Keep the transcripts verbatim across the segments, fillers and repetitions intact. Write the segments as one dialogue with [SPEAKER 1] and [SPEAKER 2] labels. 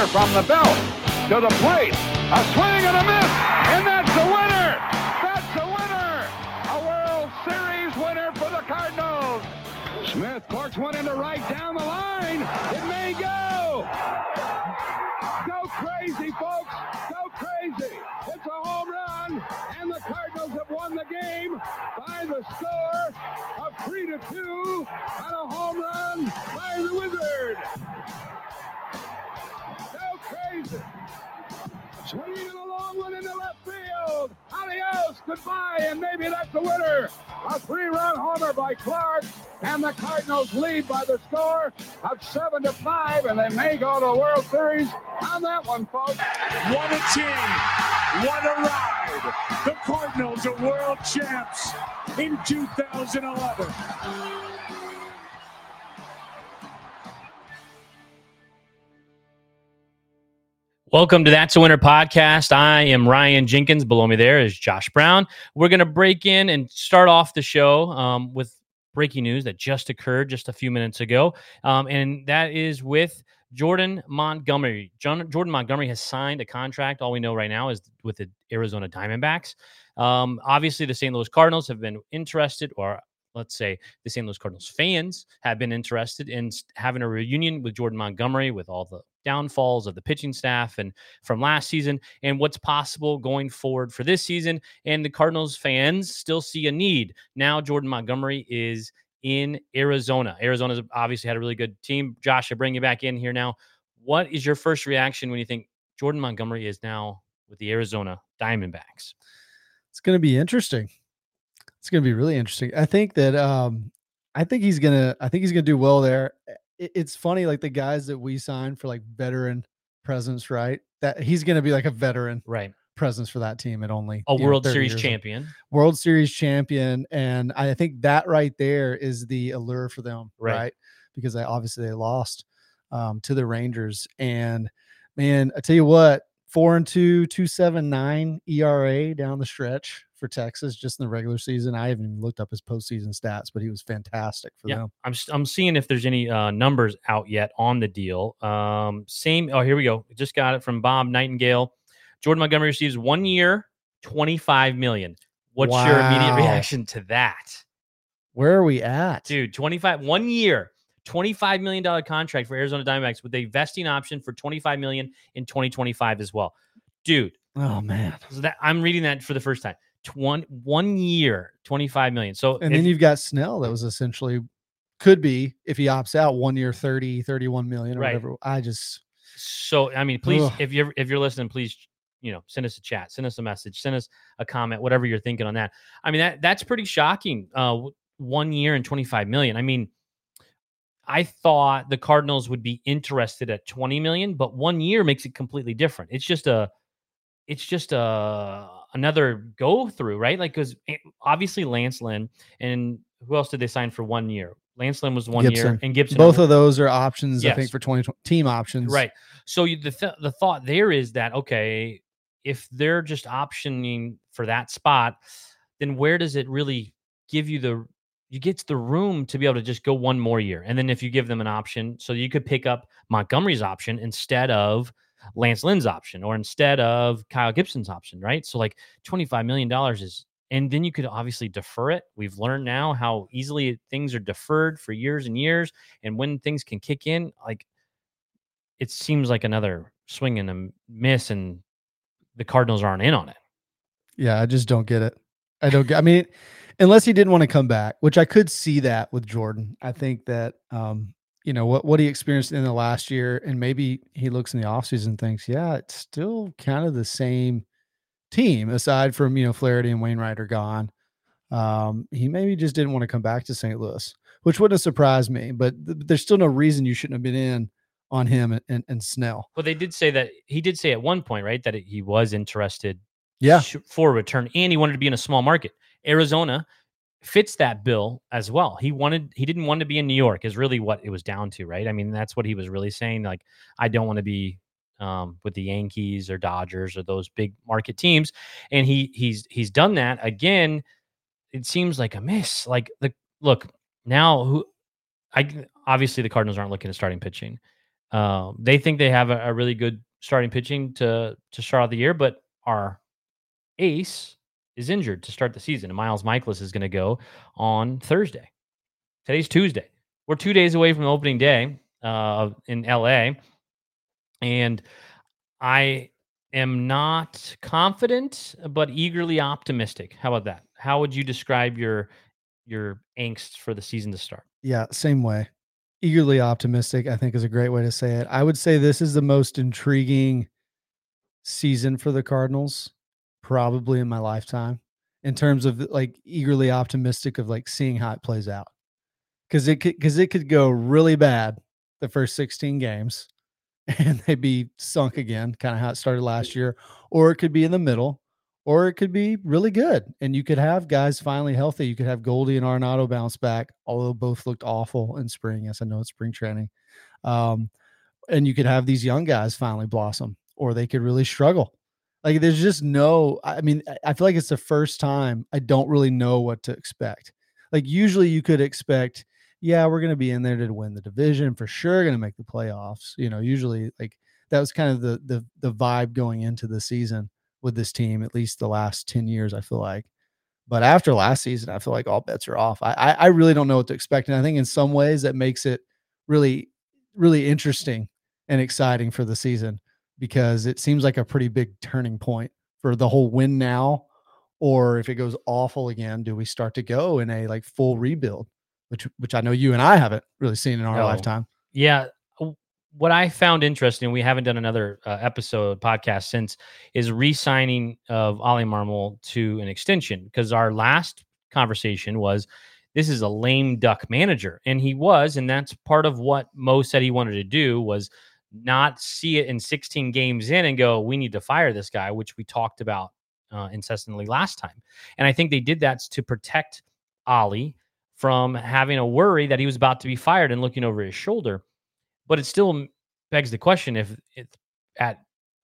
[SPEAKER 1] from the belt to the plate. A swing and a miss, and that's the winner. That's the winner. A World Series winner for the Cardinals. Smith corks one into right down the line. It may go. Go crazy, folks. Go crazy. It's a home run, and the Cardinals have won the game by the score of three to two on a home run by the Wizard. Go crazy. Swinging a long one into left field. Adios, goodbye, and maybe that's the winner. A three-run homer by Clark, and the Cardinals lead by the score of seven to five, and they may go to the World Series on that one, folks.
[SPEAKER 2] What a team! What a ride! The Cardinals are world champs in two thousand eleven.
[SPEAKER 3] Welcome to That's a Winner podcast. I am Ryan Jenkins. Below me there is Josh Brown. We're going to break in and start off the show um, with breaking news that just occurred just a few minutes ago, um, and that is with Jordan Montgomery. John, Jordan Montgomery has signed a contract. All we know right now is with the Arizona Diamondbacks. Um, obviously, the Saint Louis Cardinals have been interested, or let's say the Saint Louis Cardinals fans have been interested in having a reunion with Jordan Montgomery, with all the downfalls of the pitching staff and from last season, and what's possible going forward for this season. And the Cardinals fans still see a need. Now Jordan Montgomery is in Arizona. Arizona's obviously had a really good team. Josh, I bring you back in here now. What is your first reaction when you think Jordan Montgomery is now with the Arizona Diamondbacks?
[SPEAKER 4] It's going to be interesting. It's going to be really interesting. I think that um, I think he's gonna. I think he's gonna do well there. It, it's funny, like the guys that we signed for like veteran presence, right? That he's going to be like a veteran,
[SPEAKER 3] right?
[SPEAKER 4] Presence for that team at only
[SPEAKER 3] a World
[SPEAKER 4] know,
[SPEAKER 3] Series champion,
[SPEAKER 4] World Series champion, and I think that right there is the allure for them, right? right? Because they obviously they lost um, to the Rangers, and man, I tell you what, four and two, two seven nine E R A down the stretch for Texas just in the regular season. I haven't even looked up his postseason stats, but he was fantastic for
[SPEAKER 3] yeah,
[SPEAKER 4] them.
[SPEAKER 3] I'm I'm seeing if there's any uh, numbers out yet on the deal. Um, same. Oh, here we go. Just got it from Bob Nightingale. Jordan Montgomery receives one year, twenty-five million dollars. What's
[SPEAKER 4] wow.
[SPEAKER 3] your immediate reaction to that?
[SPEAKER 4] Where are we at?
[SPEAKER 3] Dude, twenty-five, one year, twenty-five million dollars contract for Arizona Diamondbacks with a vesting option for twenty-five million dollars in twenty twenty-five as well. Dude.
[SPEAKER 4] Oh, man.
[SPEAKER 3] So that, I'm reading that for the first time. twenty, one year, twenty-five million dollars. So
[SPEAKER 4] and
[SPEAKER 3] if,
[SPEAKER 4] then you've got Snell that was essentially, could be, if he opts out, one year, thirty, thirty-one million or
[SPEAKER 3] right.
[SPEAKER 4] whatever. I just.
[SPEAKER 3] So, I mean, please,
[SPEAKER 4] ugh.
[SPEAKER 3] if you're, if you're listening, please, you know, send us a chat, send us a message, send us a comment, whatever you're thinking on that. I mean, that that's pretty shocking. Uh, one year and twenty-five million. I mean, I thought the Cardinals would be interested at twenty million, but one year makes it completely different. It's just a, it's just a, another go through, right? Like, cause obviously Lance Lynn, and who else did they sign for one year? Lance Lynn was one
[SPEAKER 4] Gibson.
[SPEAKER 3] year, and Gibson.
[SPEAKER 4] Both of those are options,
[SPEAKER 3] yes.
[SPEAKER 4] I think, for twenty twenty team options.
[SPEAKER 3] Right. So you, the th- the thought there is that, okay, if they're just optioning for that spot, then where does it really give you the, you get the room to be able to just go one more year. And then if you give them an option, so you could pick up Montgomery's option instead of Lance Lynn's option, or instead of Kyle Gibson's option, right? So like twenty-five million dollars is, and then you could obviously defer it. We've learned now how easily things are deferred for years and years. And when things can kick in, like, it seems like another swing and a miss, and the Cardinals aren't in on it.
[SPEAKER 4] Yeah, I just don't get it. I don't get, I mean, unless he didn't want to come back, which I could see that with Jordan. I think that, um, you know, what, what he experienced in the last year, and maybe he looks in the offseason and thinks, yeah, it's still kind of the same team aside from, you know, Flaherty and Wainwright are gone. Um, he maybe just didn't want to come back to Saint Louis, which wouldn't have surprised me, but th- there's still no reason you shouldn't have been in on him and, and, and Snell.
[SPEAKER 3] Well, they did say that he did say at one point, right, that he was interested
[SPEAKER 4] yeah.
[SPEAKER 3] for a return, and he wanted to be in a small market. Arizona fits that bill as well. He wanted, he didn't want to be in New York is really what it was down to, right? I mean, that's what he was really saying. Like, I don't want to be um, with the Yankees or Dodgers or those big market teams. And he, he's, he's done that again. It seems like a miss. Like, the look now, who I obviously the Cardinals aren't looking at starting pitching. Uh, they think they have a, a really good starting pitching to to start out the year, but our ace is injured to start the season, and Miles Michaelis is going to go on Thursday. Today's Tuesday. We're two days away from opening day uh, in L A, and I am not confident, but eagerly optimistic. How about that? How would you describe your your angst for the season to start?
[SPEAKER 4] Yeah, same way. Eagerly optimistic, I think, is a great way to say it. I would say this is the most intriguing season for the Cardinals probably in my lifetime in terms of like eagerly optimistic of like seeing how it plays out. Cause it could, cause it could go really bad the first sixteen games and they'd be sunk again, kind of how it started last year, or it could be in the middle, or it could be really good. And you could have guys finally healthy. You could have Goldie and Arenado bounce back, although both looked awful in spring. Yes, I know it's spring training. Um, and you could have these young guys finally blossom, or they could really struggle. Like there's just no, I mean, I feel like it's the first time I don't really know what to expect. Like usually you could expect, yeah, we're going to be in there to win the division for sure, going to make the playoffs. You know, usually like that was kind of the the the vibe going into the season with this team, at least the last ten years, I feel like. But after last season, I feel like all bets are off. I I, I really don't know what to expect. And I think in some ways that makes it really, really interesting and exciting for the season because it seems like a pretty big turning point for the whole win now. Or if it goes awful again, do we start to go in a like full rebuild? Which, which I know you and I haven't really seen in our
[SPEAKER 3] No.
[SPEAKER 4] lifetime.
[SPEAKER 3] Yeah. What I found interesting, we haven't done another uh, episode podcast since, is re-signing of Oli Marmol to an extension because our last conversation was this is a lame duck manager, and he was, and that's part of what Mo said he wanted to do was not see it in sixteen games in and go, we need to fire this guy, which we talked about uh, incessantly last time. And I think they did that to protect Oli from having a worry that he was about to be fired and looking over his shoulder. But it still begs the question: if it's at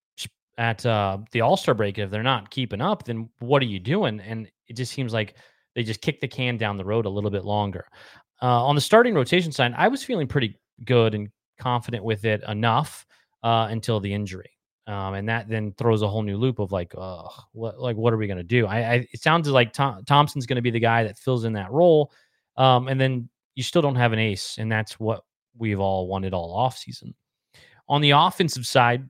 [SPEAKER 3] at uh, the All-Star break, if they're not keeping up, then what are you doing? And it just seems like they just kick the can down the road a little bit longer. Uh, on the starting rotation side, I was feeling pretty good and confident with it enough uh, until the injury, um, and that then throws a whole new loop of like, uh, what like what are we going to do? I, I it sounds like Tom, Thompson's going to be the guy that fills in that role, um, and then you still don't have an ace, and that's what we've all wanted all offseason. On the offensive side,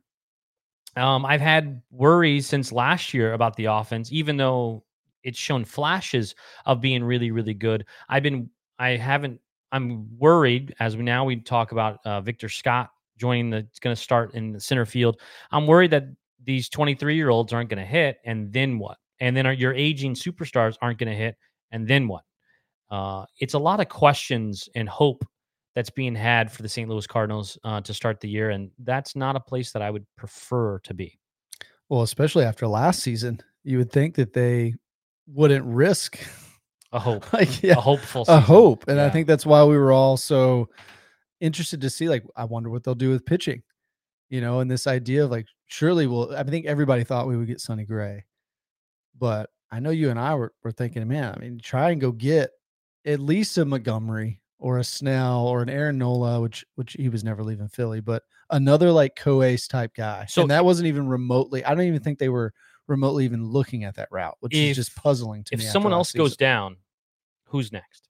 [SPEAKER 3] um, I've had worries since last year about the offense, even though it's shown flashes of being really, really good. I've been, I haven't, I'm worried as we now we talk about uh, Victor Scott joining the, it's going to start in the center field. I'm worried that these twenty-three year olds aren't going to hit, and then what? And then your aging superstars aren't going to hit, and then what? Uh, it's a lot of questions and hope that's being had for the Saint Louis Cardinals uh, to start the year. And that's not a place that I would prefer to be.
[SPEAKER 4] Well, especially after last season, you would think that they wouldn't risk
[SPEAKER 3] a hope,
[SPEAKER 4] like, yeah,
[SPEAKER 3] a hopeful season.
[SPEAKER 4] A hope. And
[SPEAKER 3] yeah.
[SPEAKER 4] I think that's why we were all so interested to see, like, I wonder what they'll do with pitching, you know, and this idea of like, surely we'll, I think everybody thought we would get Sonny Gray, but I know you and I were, were thinking, man, I mean, try and go get at least a Montgomery or a Snell or an Aaron Nola, which which he was never leaving Philly, but another like co-ace type guy. So and that wasn't even remotely, I don't even think they were remotely even looking at that route, which
[SPEAKER 3] if,
[SPEAKER 4] is just puzzling to
[SPEAKER 3] if
[SPEAKER 4] me.
[SPEAKER 3] If someone else
[SPEAKER 4] season.
[SPEAKER 3] goes down, who's next?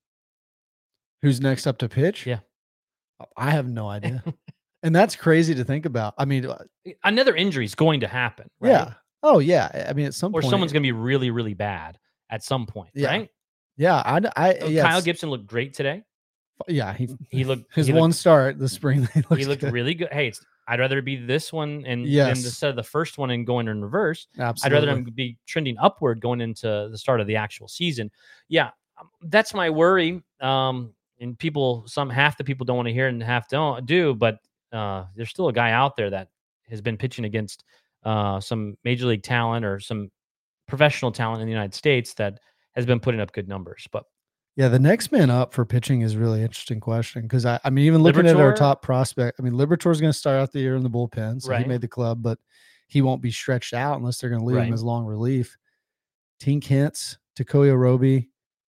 [SPEAKER 4] Who's next up to pitch?
[SPEAKER 3] Yeah.
[SPEAKER 4] I have no idea. And that's crazy to think about. I mean,
[SPEAKER 3] another injury is going to happen. Right?
[SPEAKER 4] Yeah. Oh yeah. I mean, at some
[SPEAKER 3] or
[SPEAKER 4] point,
[SPEAKER 3] someone's going to be really, really bad at some point.
[SPEAKER 4] Yeah.
[SPEAKER 3] Right.
[SPEAKER 4] Yeah. I, I,
[SPEAKER 3] so
[SPEAKER 4] yes.
[SPEAKER 3] Kyle Gibson looked great today.
[SPEAKER 4] Yeah, he
[SPEAKER 3] he looked
[SPEAKER 4] his
[SPEAKER 3] he
[SPEAKER 4] one
[SPEAKER 3] looked,
[SPEAKER 4] start this spring. He,
[SPEAKER 3] he looked good. really good. Hey, it's, I'd rather be this one and
[SPEAKER 4] yes.
[SPEAKER 3] instead of the first one and going in reverse.
[SPEAKER 4] Absolutely.
[SPEAKER 3] I'd rather him be trending upward going into the start of the actual season. Yeah, that's my worry. Um, and people, some half the people don't want to hear and half don't do, but uh, there's still a guy out there that has been pitching against uh, some major league talent or some professional talent in the United States that has been putting up good numbers, but.
[SPEAKER 4] Yeah, the next man up for pitching is a really interesting question because I, I mean, even looking Liberatore, at our top prospect, I mean, Liberatore is going to start out the year in the bullpen, so
[SPEAKER 3] right.
[SPEAKER 4] he made the club, but he won't be stretched out unless they're going to leave
[SPEAKER 3] right.
[SPEAKER 4] him as long relief. Tink Hintz, Takoya Roby,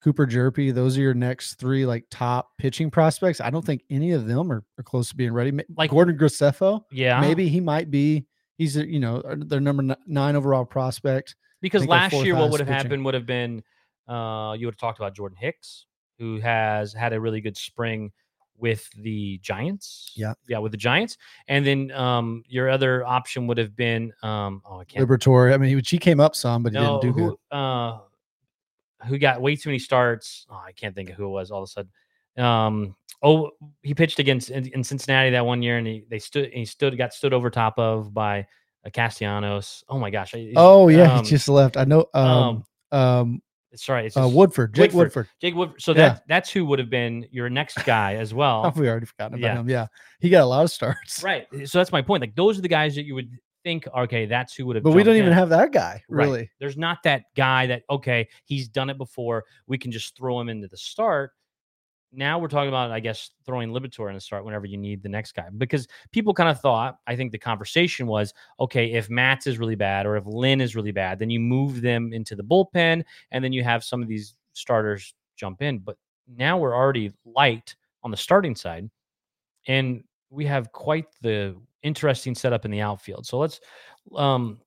[SPEAKER 4] Cooper Jerpy, those are your next three like top pitching prospects. I don't think any of them are, are close to being ready. Like Gordon Graceffo,
[SPEAKER 3] yeah,
[SPEAKER 4] maybe he might be. He's a, you know their number nine overall prospect.
[SPEAKER 3] Because last year, what would have pitching. happened would have been uh, you would have talked about Jordan Hicks, who has had a really good spring with the Giants.
[SPEAKER 4] Yeah,
[SPEAKER 3] yeah, with the Giants, and then um, your other option would have been um, oh, I can't.
[SPEAKER 4] Liberatore. I mean, he, he came up some, but he
[SPEAKER 3] no,
[SPEAKER 4] didn't do
[SPEAKER 3] who,
[SPEAKER 4] good.
[SPEAKER 3] Uh, who got way too many starts? Oh, I can't think of who it was. All of a sudden, um, oh, he pitched against in, in Cincinnati that one year, and he they stood he stood got stood over top of by uh, Castellanos. Oh my gosh!
[SPEAKER 4] Oh yeah,
[SPEAKER 3] um,
[SPEAKER 4] he just left. I know. Um, um, um
[SPEAKER 3] sorry, it's
[SPEAKER 4] uh, Woodford, Jake Woodford.
[SPEAKER 3] Woodford, Jake Woodford. So
[SPEAKER 4] yeah.
[SPEAKER 3] that that's who would have been your next guy as well.
[SPEAKER 4] we already forgotten about
[SPEAKER 3] yeah.
[SPEAKER 4] him. Yeah, he got a lot of starts.
[SPEAKER 3] Right. So that's my point. Like those are the guys that you would think, okay, that's who would have.
[SPEAKER 4] But we don't even
[SPEAKER 3] in.
[SPEAKER 4] have that guy, really.
[SPEAKER 3] Right. There's not that guy that, okay, he's done it before. We can just throw him into the start. Now we're talking about, I guess, throwing Liberatore in the start whenever you need the next guy. Because people kind of thought, I think the conversation was, okay, if Matz is really bad or if Lynn is really bad, then you move them into the bullpen and then you have some of these starters jump in. But now we're already light on the starting side. And we have quite the interesting setup in the outfield. So let's um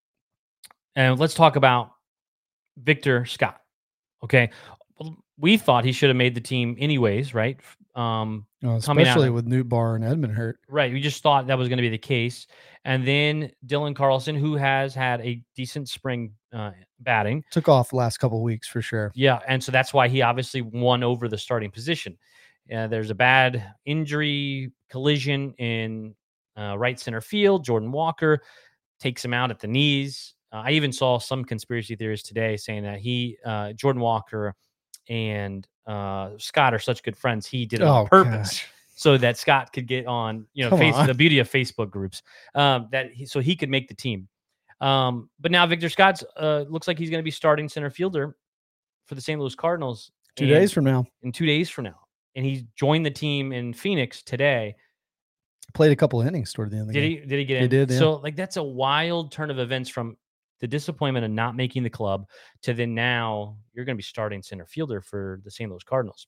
[SPEAKER 3] and let's talk about Victor Scott. Okay. We thought he should have made the team anyways, right? Um
[SPEAKER 4] oh, especially with Newt Barr and Edmund hurt.
[SPEAKER 3] Right. We just thought that was going to be the case. And then Dylan Carlson, who has had a decent spring uh, batting.
[SPEAKER 4] Took off the last couple of weeks for sure.
[SPEAKER 3] Yeah. And so that's why he obviously won over the starting position. Uh, there's a bad injury collision in uh, right center field. Jordan Walker takes him out at the knees. Uh, I even saw some conspiracy theories today saying that he, uh, Jordan Walker and uh, Scott are such good friends. He did it
[SPEAKER 4] oh,
[SPEAKER 3] on purpose
[SPEAKER 4] gosh.
[SPEAKER 3] so that Scott could get on, you know, face, the beauty of Facebook groups, um, that he, so he could make the team. Um, but now Victor Scott's uh, looks like he's going to be starting center fielder for the Saint Louis Cardinals.
[SPEAKER 4] Two days from now.
[SPEAKER 3] In two days from now. And he joined the team in Phoenix today.
[SPEAKER 4] Played a couple of innings toward the end of the
[SPEAKER 3] did
[SPEAKER 4] game.
[SPEAKER 3] He, did he get in?
[SPEAKER 4] He did, yeah.
[SPEAKER 3] So, like, that's a wild turn of events from the disappointment of not making the club to then now you're going to be starting center fielder for the Saint Louis Cardinals.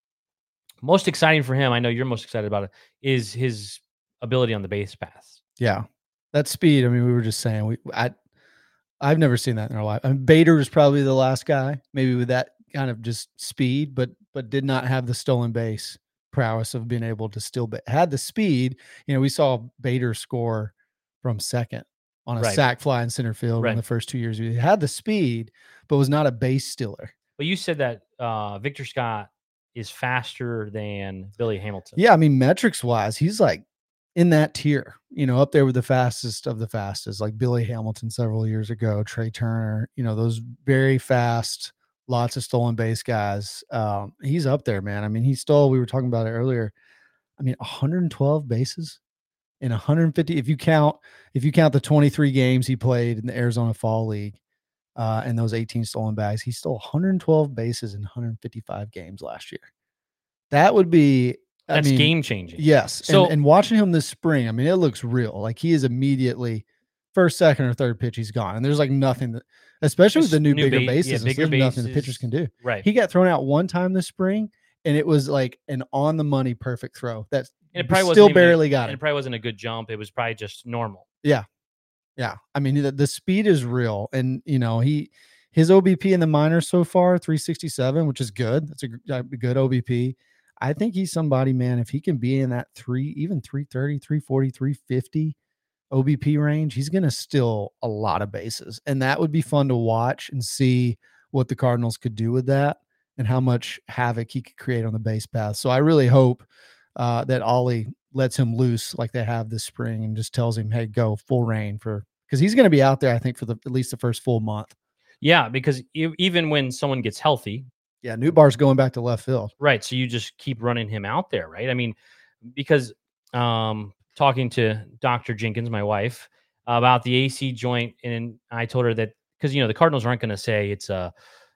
[SPEAKER 3] Most exciting for him, I know you're most excited about it, is his ability on the base paths.
[SPEAKER 4] Yeah. That speed, I mean, we were just saying, we I, I've never seen that in our life. I mean, Bader is probably the last guy, maybe with that kind of just speed, but but did not have the stolen base prowess of being able to still be, had the speed. You know, we saw Bader score from second on a
[SPEAKER 3] right.
[SPEAKER 4] sac fly in center field
[SPEAKER 3] right.
[SPEAKER 4] in the first two years. He had the speed, but was not a base stealer.
[SPEAKER 3] But you said that uh, Victor Scott is faster than Billy Hamilton.
[SPEAKER 4] Yeah, I mean, metrics wise, he's like in that tier, you know, up there with the fastest of the fastest, like Billy Hamilton several years ago, Trey Turner, you know, those very fast, lots of stolen base guys. Um, he's up there, man. I mean, he stole, we were talking about it earlier. I mean, one hundred twelve bases in one hundred fifty. If you count, if you count the twenty-three games he played in the Arizona Fall League uh, and those eighteen stolen bags, he stole one hundred twelve bases in one hundred fifty-five games last year. That would be,
[SPEAKER 3] That's
[SPEAKER 4] I mean,
[SPEAKER 3] game changing.
[SPEAKER 4] Yes.
[SPEAKER 3] So,
[SPEAKER 4] and, and watching him this spring, I mean, it looks real. Like he is immediately first, second, or third pitch, he's gone. And there's like nothing that, especially with the new, new bigger ba- bases,
[SPEAKER 3] yeah, bigger
[SPEAKER 4] there's
[SPEAKER 3] bases,
[SPEAKER 4] nothing the pitchers can do.
[SPEAKER 3] Right.
[SPEAKER 4] He got thrown out one time this spring, and it was like an on the money perfect throw. That
[SPEAKER 3] it probably
[SPEAKER 4] still
[SPEAKER 3] wasn't
[SPEAKER 4] barely
[SPEAKER 3] a,
[SPEAKER 4] got
[SPEAKER 3] it.
[SPEAKER 4] it.
[SPEAKER 3] It probably wasn't a good jump. It was probably just normal.
[SPEAKER 4] Yeah. Yeah. I mean, the, the speed is real. And, you know, he, his O B P in the minors so far, three sixty-seven, which is good. That's a, a good O B P. I think he's somebody, man, if he can be in that three, even three thirty, three forty, three fifty O B P range, he's going to steal a lot of bases. And that would be fun to watch and see what the Cardinals could do with that and how much havoc he could create on the base path. So I really hope uh, that Ollie lets him loose like they have this spring and just tells him, hey, go full reign for, because he's going to be out there, I think, for the at least the first full month.
[SPEAKER 3] Yeah, because e- even when someone gets healthy,
[SPEAKER 4] yeah, Newt Barr's going back to left field.
[SPEAKER 3] Right. So you just keep running him out there, right? I mean, because um, talking to Doctor Jenkins, my wife, about the A C joint, and I told her that because, you know, the Cardinals aren't going to say it's a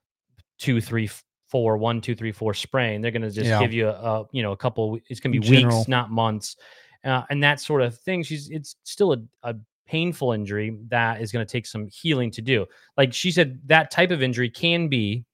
[SPEAKER 3] two, three, four, one, two, three, four sprain. They're going to just
[SPEAKER 4] Yeah.
[SPEAKER 3] give you a, a, you know, a couple, it's going to be
[SPEAKER 4] General.
[SPEAKER 3] weeks, not months. Uh, and that sort of thing. She's, it's still a, a painful injury that is going to take some healing to do. Like she said, that type of injury can be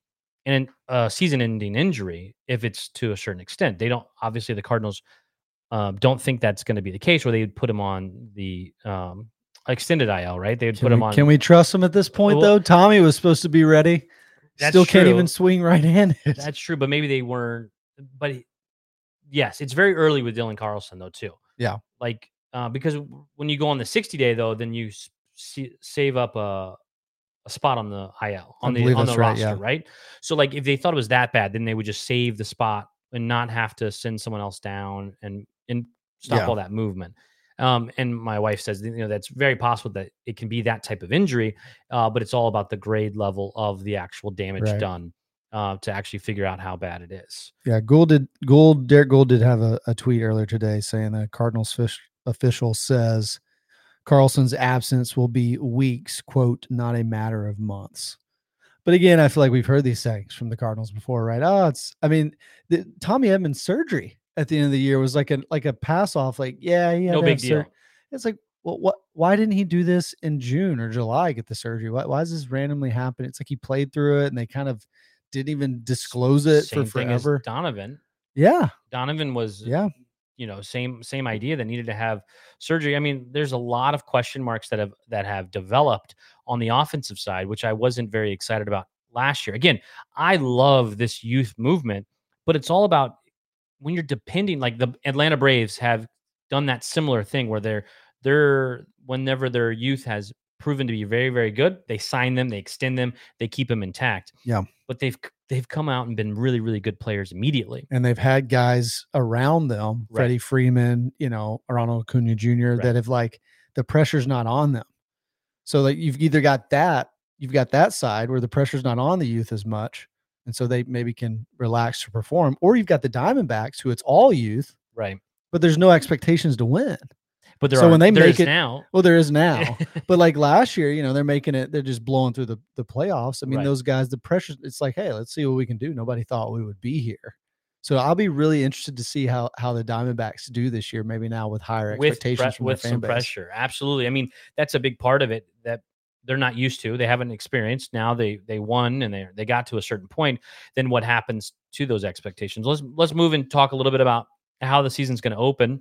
[SPEAKER 3] and a season-ending injury if it's to a certain extent. They don't obviously the Cardinals um, don't think that's going to be the case, where they would put him on the um, extended I L, right? They would
[SPEAKER 4] Can
[SPEAKER 3] put
[SPEAKER 4] we,
[SPEAKER 3] him on.
[SPEAKER 4] Can we trust him at this point,
[SPEAKER 3] Well,
[SPEAKER 4] though? Tommy was supposed to be ready.
[SPEAKER 3] That's
[SPEAKER 4] Still can't
[SPEAKER 3] true.
[SPEAKER 4] even swing right-handed.
[SPEAKER 3] That's true, but maybe they weren't. But he- yes, it's very early with Dylan Carlson, though, too.
[SPEAKER 4] Yeah.
[SPEAKER 3] Like, uh, because when you go on the sixty day, though, then you s- s- save up a, a spot on the I L, on
[SPEAKER 4] I
[SPEAKER 3] the
[SPEAKER 4] believe
[SPEAKER 3] on the
[SPEAKER 4] that's right,
[SPEAKER 3] roster,
[SPEAKER 4] yeah.
[SPEAKER 3] right? So, like, if they thought it was that bad, then they would just save the spot and not have to send someone else down and and stop
[SPEAKER 4] Yeah.
[SPEAKER 3] all that movement. Um, and my wife says, you know, that's very possible that it can be that type of injury, uh, but it's all about the grade level of the actual damage
[SPEAKER 4] Right.
[SPEAKER 3] done uh, to actually figure out how bad it is.
[SPEAKER 4] Yeah, Gould did. Gould, Derek Gould did have a, a tweet earlier today saying the Cardinals fish official says Carlson's absence will be weeks, quote, not a matter of months. But again, I feel like we've heard these things from the Cardinals before, right? Oh, it's. I mean, the Tommy Edmonds surgery at the end of the year was like a like a pass off. Like, yeah, he had
[SPEAKER 3] No
[SPEAKER 4] to
[SPEAKER 3] big
[SPEAKER 4] have
[SPEAKER 3] deal.
[SPEAKER 4] sur- It's like, well, what? Why didn't he do this in June or July? Get the surgery? Why? Why does this randomly happen? It's like he played through it, and they kind of didn't even disclose it
[SPEAKER 3] Same
[SPEAKER 4] for
[SPEAKER 3] thing as
[SPEAKER 4] forever.
[SPEAKER 3] Donovan.
[SPEAKER 4] Yeah,
[SPEAKER 3] Donovan was,
[SPEAKER 4] yeah.
[SPEAKER 3] you know, same same idea that needed to have surgery. I mean, there's a lot of question marks that have that have developed on the offensive side, which I wasn't very excited about last year. Again, I love this youth movement, but it's all about when you're depending, like the Atlanta Braves have done that similar thing where they're they're whenever their youth has proven to be very, very good, they sign them, they extend them, they keep them intact.
[SPEAKER 4] Yeah.
[SPEAKER 3] But they've they've come out and been really, really good players immediately.
[SPEAKER 4] And they've had guys around them,
[SPEAKER 3] Right.
[SPEAKER 4] Freddie Freeman, you know, Ronald Acuna Junior,
[SPEAKER 3] Right.
[SPEAKER 4] that have like the pressure's not on them. So like you've either got that, you've got that side where the pressure's not on the youth as much, and so they maybe can relax to perform, or you've got the Diamondbacks who it's all youth,
[SPEAKER 3] Right.
[SPEAKER 4] but there's no expectations to win.
[SPEAKER 3] But there
[SPEAKER 4] So
[SPEAKER 3] are,
[SPEAKER 4] when they
[SPEAKER 3] there
[SPEAKER 4] make
[SPEAKER 3] is
[SPEAKER 4] it-
[SPEAKER 3] now.
[SPEAKER 4] Well, there is now, but like last year, you know, they're making it, they're just blowing through the, the playoffs. I mean,
[SPEAKER 3] Right.
[SPEAKER 4] those guys, the pressure, it's like, hey, let's see what we can do. Nobody thought we would be here. So I'll be really interested to see how how the Diamondbacks do this year, maybe now with higher
[SPEAKER 3] with
[SPEAKER 4] expectations
[SPEAKER 3] pre-
[SPEAKER 4] from
[SPEAKER 3] with
[SPEAKER 4] their
[SPEAKER 3] some
[SPEAKER 4] fan base.
[SPEAKER 3] pressure. Absolutely. I mean, that's a big part of it that they're not used to. They haven't experienced. Now they they won and they they got to a certain point. Then what happens to those expectations? Let's let's move and talk a little bit about how the season's going to open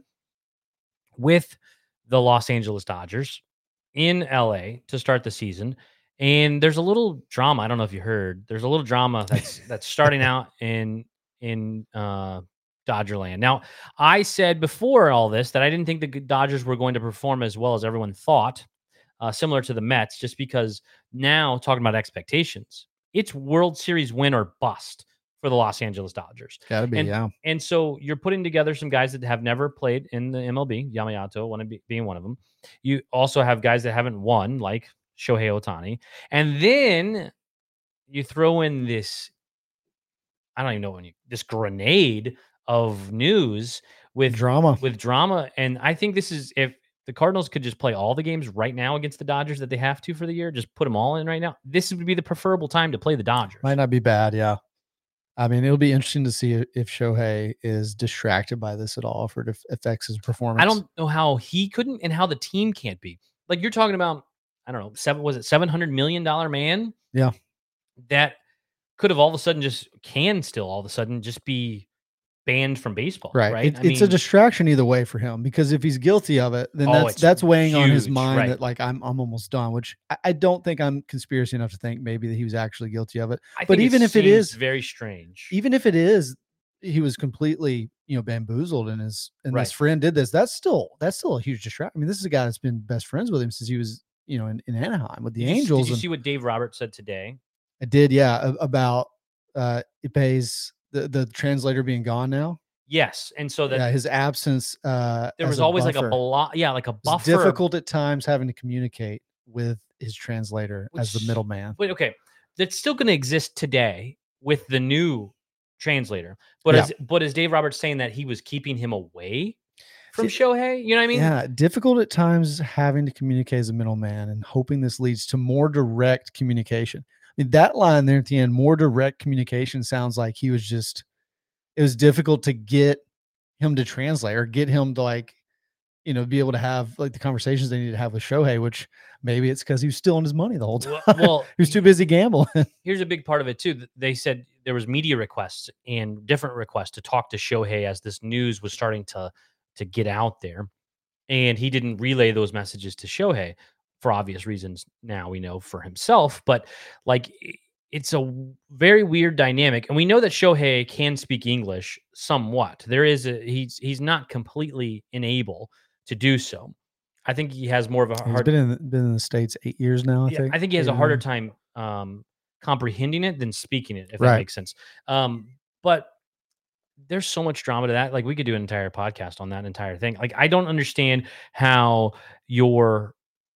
[SPEAKER 3] with the Los Angeles Dodgers in L A to start the season. And there's a little drama. I don't know if you heard. There's a little drama that's that's starting out in in uh Dodgerland. Now, I said before all this that I didn't think the Dodgers were going to perform as well as everyone thought, uh, similar to the Mets, just because now talking about expectations, it's World Series win or bust for the Los Angeles Dodgers.
[SPEAKER 4] Gotta be,
[SPEAKER 3] And-
[SPEAKER 4] yeah.
[SPEAKER 3] And so you're putting together some guys that have never played in the M L B, Yamamoto one of be, being one of them. You also have guys that haven't won, like Shohei Ohtani. And then you throw in this, I don't even know when you, this grenade of news with
[SPEAKER 4] Drama.
[SPEAKER 3] with drama. And I think this is, if the Cardinals could just play all the games right now against the Dodgers that they have to for the year, just put them all in right now, this would be the preferable time to play the Dodgers.
[SPEAKER 4] Might not be bad, yeah. I mean, it'll be interesting to see if Shohei is distracted by this at all, if it affects his performance.
[SPEAKER 3] I don't know how he couldn't and how the team can't be. Like you're talking about, I don't know, seven was it seven hundred million dollar man?
[SPEAKER 4] Yeah.
[SPEAKER 3] That could have all of a sudden just can still all of a sudden just be banned from baseball.
[SPEAKER 4] Right.
[SPEAKER 3] Right.
[SPEAKER 4] It,
[SPEAKER 3] I
[SPEAKER 4] it's a
[SPEAKER 3] mean,
[SPEAKER 4] distraction either way for him, because if he's guilty of it, then
[SPEAKER 3] Oh,
[SPEAKER 4] that's
[SPEAKER 3] it's
[SPEAKER 4] that's weighing on his
[SPEAKER 3] huge,
[SPEAKER 4] mind
[SPEAKER 3] right.
[SPEAKER 4] that like I'm I'm almost done, which I, I don't think I'm conspiracy enough to think maybe that he was actually guilty of it.
[SPEAKER 3] I
[SPEAKER 4] but
[SPEAKER 3] think
[SPEAKER 4] even if it
[SPEAKER 3] seems
[SPEAKER 4] is-
[SPEAKER 3] very strange.
[SPEAKER 4] Even if it is, he was completely, you know, bamboozled and his and
[SPEAKER 3] Right.
[SPEAKER 4] this friend did this. That's still that's still a huge distraction. I mean, this is a guy that's been best friends with him since he was, you know, in, in Anaheim with the
[SPEAKER 3] Did you s-
[SPEAKER 4] Angels.
[SPEAKER 3] Did you
[SPEAKER 4] and
[SPEAKER 3] see what Dave Roberts said today?
[SPEAKER 4] I did, yeah, a- about uh Ipe's the the translator being gone now.
[SPEAKER 3] Yes. And so that
[SPEAKER 4] Yeah, his absence. Uh,
[SPEAKER 3] there
[SPEAKER 4] as
[SPEAKER 3] was
[SPEAKER 4] a
[SPEAKER 3] always like a
[SPEAKER 4] buffer.
[SPEAKER 3] block. Yeah. Like a
[SPEAKER 4] It's
[SPEAKER 3] buffer.
[SPEAKER 4] difficult at times having to communicate with his translator as the
[SPEAKER 3] Which-
[SPEAKER 4] middleman.
[SPEAKER 3] Wait, okay. That's still going to exist today with the new translator. But
[SPEAKER 4] Yeah.
[SPEAKER 3] is but is Dave Roberts saying that he was keeping him away from
[SPEAKER 4] See-
[SPEAKER 3] Shohei? You know what I mean?
[SPEAKER 4] Yeah, difficult at times having to communicate as a middleman and hoping this leads to more direct communication. I mean, that line there at the end, more direct communication, sounds like he was just, it was difficult to get him to translate or get him to like, you know, be able to have like the conversations they need to have with Shohei, which maybe it's because he was stealing his money the whole time.
[SPEAKER 3] Well, well,
[SPEAKER 4] he was too busy gambling.
[SPEAKER 3] here's a big part of it too. th- They said there was media requests and different requests to talk to Shohei as this news was starting to to get out there, and he didn't relay those messages to Shohei for obvious reasons. Now we know for himself, but like it's a very weird dynamic, and we know that Shohei can speak English somewhat. There is a he's he's not completely unable to do so. I think he has more of a hard.
[SPEAKER 4] He's been in been in the States eight years now. I
[SPEAKER 3] yeah,
[SPEAKER 4] think.
[SPEAKER 3] I think he has
[SPEAKER 4] Eight
[SPEAKER 3] a
[SPEAKER 4] or
[SPEAKER 3] harder
[SPEAKER 4] nine.
[SPEAKER 3] time um, comprehending it than speaking it, if that
[SPEAKER 4] Right.
[SPEAKER 3] makes sense. Um, but there's so much drama to that. Like we could do an entire podcast on that entire thing. Like I don't understand how your.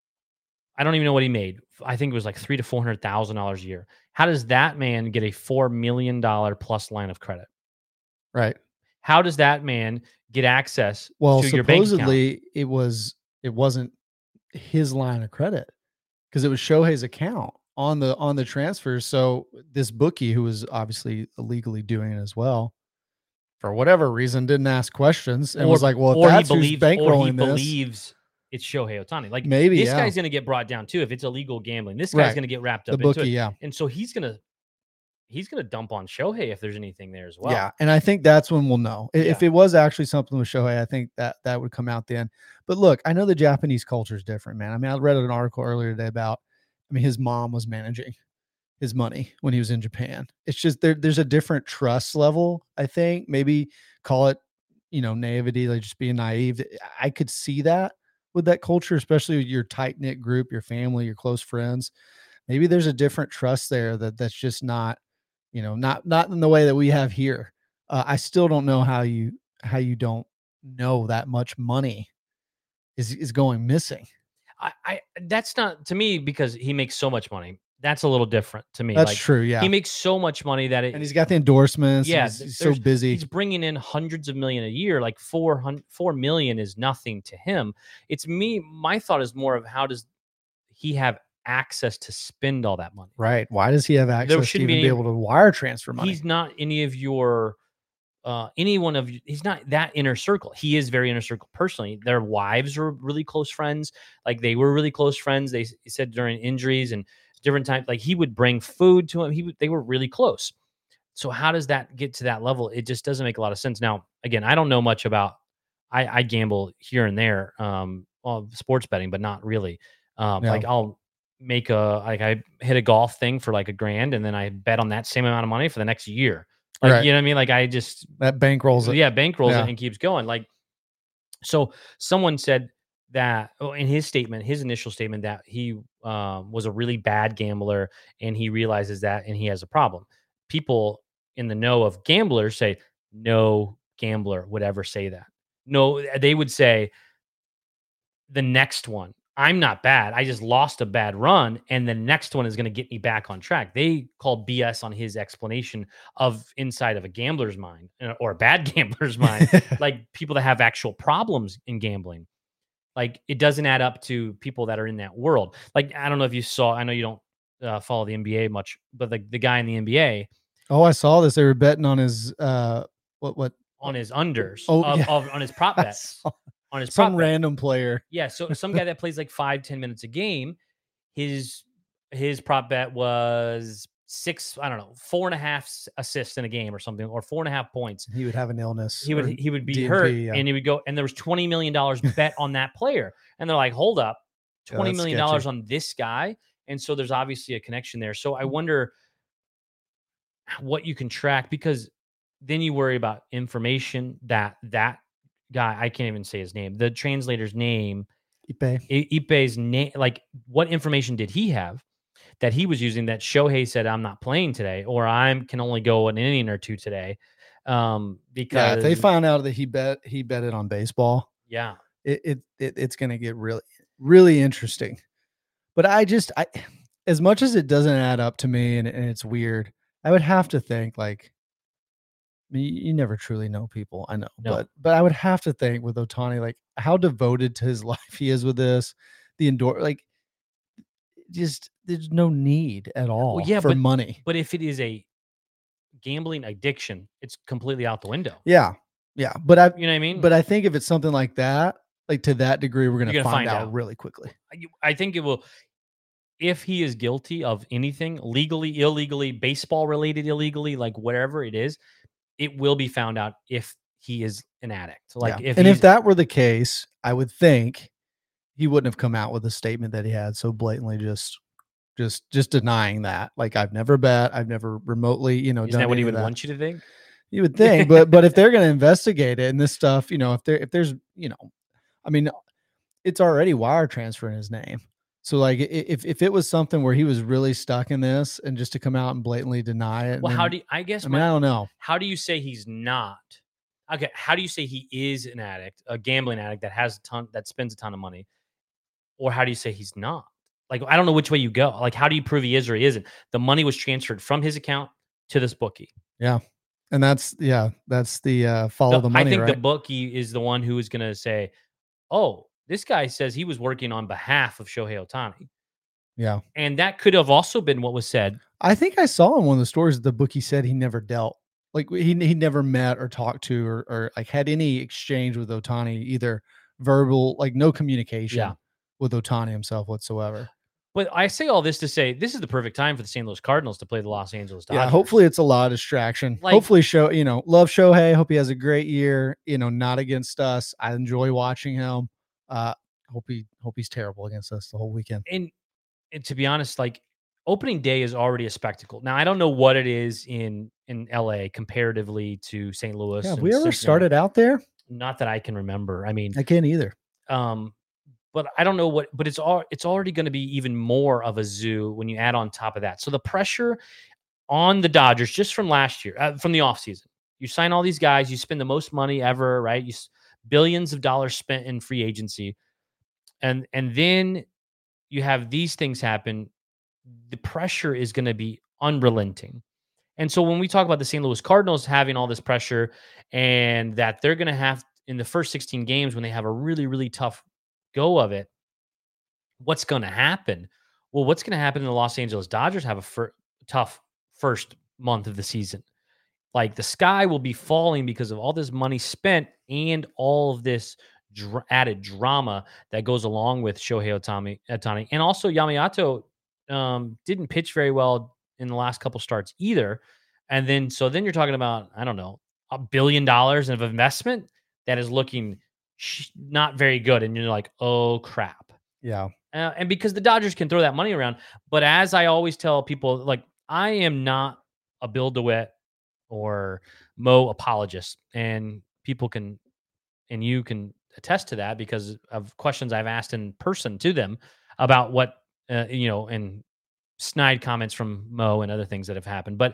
[SPEAKER 3] I don't even know what he made. I think it was like three to four hundred thousand dollars a year. How does that man get a four million dollar plus line of credit?
[SPEAKER 4] Right.
[SPEAKER 3] How does that man get access
[SPEAKER 4] Well,
[SPEAKER 3] to your bank account?
[SPEAKER 4] supposedly it was it wasn't his line of credit because it was Shohei's account on the on the transfers. So this bookie, who was obviously illegally doing it as well, for whatever reason, didn't ask questions and
[SPEAKER 3] Or-
[SPEAKER 4] was like, "Well, if
[SPEAKER 3] or he
[SPEAKER 4] that's who's
[SPEAKER 3] believes, or he
[SPEAKER 4] bankrolling this,
[SPEAKER 3] believes it's Shohei Ohtani. Like
[SPEAKER 4] maybe
[SPEAKER 3] this
[SPEAKER 4] yeah.
[SPEAKER 3] guy's going to get brought down too if it's illegal gambling. This guy's
[SPEAKER 4] Right.
[SPEAKER 3] going to get wrapped
[SPEAKER 4] the
[SPEAKER 3] up into
[SPEAKER 4] bookie,
[SPEAKER 3] it,
[SPEAKER 4] yeah,
[SPEAKER 3] and so he's going to he's going to dump on Shohei if there's anything there as well.
[SPEAKER 4] yeah." And I think that's when we'll know I- if
[SPEAKER 3] Yeah.
[SPEAKER 4] it was actually something with Shohei. I think that that would come out then. But look, I know the Japanese culture is different, man. I mean, I read an article earlier today about. I mean, his mom was managing his money when he was in Japan. It's just there, there's a different trust level, I think. Maybe call it, you know, naivety, like just being naive. I could see that with that culture, especially with your tight-knit group, your family, your close friends. Maybe there's a different trust there that that's just not, you know, not not in the way that we have here. Uh, I still don't know how you how you don't know that much money is is going missing.
[SPEAKER 3] I, I that's not to me because he makes so much money. That's a little different to me.
[SPEAKER 4] That's
[SPEAKER 3] like,
[SPEAKER 4] true, yeah.
[SPEAKER 3] He makes so much money that it,
[SPEAKER 4] And he's got the endorsements.
[SPEAKER 3] Yeah,
[SPEAKER 4] Yeah, he's, he's so
[SPEAKER 3] there's-
[SPEAKER 4] busy.
[SPEAKER 3] he's bringing in hundreds of million a year. Like four hundred, four million is nothing to him. It's me. My thought is more of how does he have access to spend all that money?
[SPEAKER 4] Right. Why does he have access to
[SPEAKER 3] shouldn't
[SPEAKER 4] even
[SPEAKER 3] be
[SPEAKER 4] be,
[SPEAKER 3] any-
[SPEAKER 4] able to wire transfer money?
[SPEAKER 3] He's not any of your, uh, any one of you. He's not that inner circle. He is very inner circle personally. Their wives were really close friends. Like they were really close friends. They s- said during injuries and different times, like he would bring food to him. He would, they were really close. So how does that get to that level? It just doesn't make a lot of sense. Now, again, I don't know much about. I, I gamble here and there, um, well, sports betting, but not really. Um,
[SPEAKER 4] Yeah.
[SPEAKER 3] Like I'll make a like I hit a golf thing for like a grand, and then I bet on that same amount of money for the next year. Like
[SPEAKER 4] Right.
[SPEAKER 3] you know what I mean? Like I just
[SPEAKER 4] That bankrolls it.
[SPEAKER 3] yeah bankrolls
[SPEAKER 4] Yeah.
[SPEAKER 3] it and keeps going. Like so, someone said that oh, in his statement, his initial statement, that he um, was a really bad gambler, and he realizes that, and he has a problem. People in the know of gamblers say no gambler would ever say that. No, they would say the next one. I'm not bad. I just lost a bad run, and the next one is going to get me back on track. They call B S on his explanation of inside of a gambler's mind uh, or a bad gambler's mind, like people that have actual problems in gambling. Like it doesn't add up to people that are in that world. Like I don't know if you saw. I know you don't uh, follow the N B A much, but the the guy in the N B A
[SPEAKER 4] Oh, I saw this. They were betting on his uh what what
[SPEAKER 3] on his unders,
[SPEAKER 4] Oh,
[SPEAKER 3] of,
[SPEAKER 4] yeah.
[SPEAKER 3] of- on his prop
[SPEAKER 4] I
[SPEAKER 3] bets,
[SPEAKER 4] saw
[SPEAKER 3] on his
[SPEAKER 4] some
[SPEAKER 3] prop bets.
[SPEAKER 4] random player.
[SPEAKER 3] Yeah, so some guy that plays like five, ten minutes a game, his his prop bet was six, I don't know, four and a half s- assists in a game or something, or four and a half points.
[SPEAKER 4] He would have an illness.
[SPEAKER 3] He would
[SPEAKER 4] or
[SPEAKER 3] he would be
[SPEAKER 4] D N P,
[SPEAKER 3] hurt,
[SPEAKER 4] yeah.
[SPEAKER 3] and he would go, and there was twenty million dollars bet on that player, and they're like, hold up,
[SPEAKER 4] Yeah,
[SPEAKER 3] twenty
[SPEAKER 4] that's
[SPEAKER 3] million dollars
[SPEAKER 4] sketchy.
[SPEAKER 3] on this guy, and so there's obviously a connection there. So I
[SPEAKER 4] Mm.
[SPEAKER 3] wonder what you can track, because then you worry about information that that guy, I can't even say his name, the translator's name,
[SPEAKER 4] Ipe.
[SPEAKER 3] I- Ipe's name, like what information did he have that he was using that Shohei said, I'm not playing today, or I can only go an inning or two today? Um,
[SPEAKER 4] Yeah,
[SPEAKER 3] because
[SPEAKER 4] if they find out that he bet he bet it on baseball,
[SPEAKER 3] yeah,
[SPEAKER 4] it, it, it it's going to get really really interesting. But I just I as much as it doesn't add up to me and, and it's weird, I would have to think like I mean, you, you never truly know people, I know,
[SPEAKER 3] No.
[SPEAKER 4] but but I would have to think with Ohtani, like how devoted to his life he is with this, the endure like just there's no need at all
[SPEAKER 3] yeah,
[SPEAKER 4] for
[SPEAKER 3] but-
[SPEAKER 4] money.
[SPEAKER 3] but if it is a gambling addiction, it's completely out the window.
[SPEAKER 4] Yeah, yeah, but I
[SPEAKER 3] You know what I mean?
[SPEAKER 4] but I think if it's something like that, like to that degree, we're gonna,
[SPEAKER 3] You're gonna
[SPEAKER 4] find,
[SPEAKER 3] find
[SPEAKER 4] out,
[SPEAKER 3] out.
[SPEAKER 4] really quickly.
[SPEAKER 3] I- I think it will. if he is guilty of anything legally, illegally, baseball related, illegally, like whatever it is, it will be found out if he is an addict. Like
[SPEAKER 4] Yeah.
[SPEAKER 3] if
[SPEAKER 4] and
[SPEAKER 3] he's,
[SPEAKER 4] if that were the case, I would think he wouldn't have come out with a statement that he had so blatantly just just just denying that. Like, I've never bet, I've never remotely, you know,
[SPEAKER 3] isn't
[SPEAKER 4] done
[SPEAKER 3] that what
[SPEAKER 4] any
[SPEAKER 3] he
[SPEAKER 4] of
[SPEAKER 3] would
[SPEAKER 4] that.
[SPEAKER 3] want you to think?
[SPEAKER 4] You would think, but but if they're going to investigate it and this stuff, you know, if there if there's, you know, I mean, it's already wire transfer in his name. So like, i- if if it was something where he was really stuck in this and just to come out and blatantly deny it, and
[SPEAKER 3] Well, how
[SPEAKER 4] then-
[SPEAKER 3] do you, I guess
[SPEAKER 4] I mean,
[SPEAKER 3] my,
[SPEAKER 4] I don't know.
[SPEAKER 3] how do you say he's not? Okay, how do you say he is an addict, a gambling addict that has a ton, that spends a ton of money, or how do you say he's not? Like, I don't know which way you go. Like, how do you prove he is or he isn't? The money was transferred from his account to this bookie.
[SPEAKER 4] Yeah. And that's, yeah, that's the uh, follow
[SPEAKER 3] The-
[SPEAKER 4] the money,
[SPEAKER 3] I think
[SPEAKER 4] right?
[SPEAKER 3] the bookie is the one who is going to say, "Oh, this guy says he was working on behalf of Shohei Ohtani,"
[SPEAKER 4] yeah.
[SPEAKER 3] and that could have also been what was said.
[SPEAKER 4] I think I saw in one of the stories that the bookie said he never dealt, like he he never met or talked to or, or like had any exchange with Ohtani, either verbal, like no communication
[SPEAKER 3] Yeah.
[SPEAKER 4] with Ohtani himself whatsoever.
[SPEAKER 3] But I say all this to say this is the perfect time for the Saint Louis Cardinals to play the Los Angeles Dodgers.
[SPEAKER 4] Yeah, hopefully it's a lot of distraction.
[SPEAKER 3] Like-
[SPEAKER 4] hopefully show, you know, love Shohei. Hope he has a great year, you know, not against us. I enjoy watching him. Uh hope he hope he's terrible against us the whole weekend.
[SPEAKER 3] and, and to be honest, like opening day is already a spectacle. Now I don't know what it is in in L A comparatively to Saint Louis.
[SPEAKER 4] Yeah, have
[SPEAKER 3] and
[SPEAKER 4] we ever
[SPEAKER 3] Cincinnati.
[SPEAKER 4] started out there?
[SPEAKER 3] Not that I can remember. I mean,
[SPEAKER 4] I can't either.
[SPEAKER 3] um, but I don't know what. But it's all it's already going to be even more of a zoo when you add on top of that. So the pressure on the Dodgers just from last year, uh, from the offseason, you sign all these guys, you spend the most money ever, right? You s- billions of dollars spent in free agency, and and then you have these things happen. The pressure is going to be unrelenting. And so when we talk about the Saint Louis Cardinals having all this pressure and that they're going to have in the first sixteen games when they have a really, really tough go of it, what's going to happen? Well, what's going to happen in the Los Angeles Dodgers have a fir- tough first month of the season. Like the sky will be falling because of all this money spent and all of this dr- added drama that goes along with Shohei Ohtani, Ohtani. And also Yamamoto um, didn't pitch very well in the last couple starts either. And then, so then you're talking about, I don't know, a billion dollars of investment that is looking sh- not very good. And you're like, oh crap.
[SPEAKER 4] Yeah.
[SPEAKER 3] Uh, and because the Dodgers can throw that money around. But as I always tell people, like, I am not a Bill DeWitt or Mo apologist. And people can, and you can attest to that because of questions I've asked in person to them about what, uh, you know, and snide comments from Mo and other things that have happened. But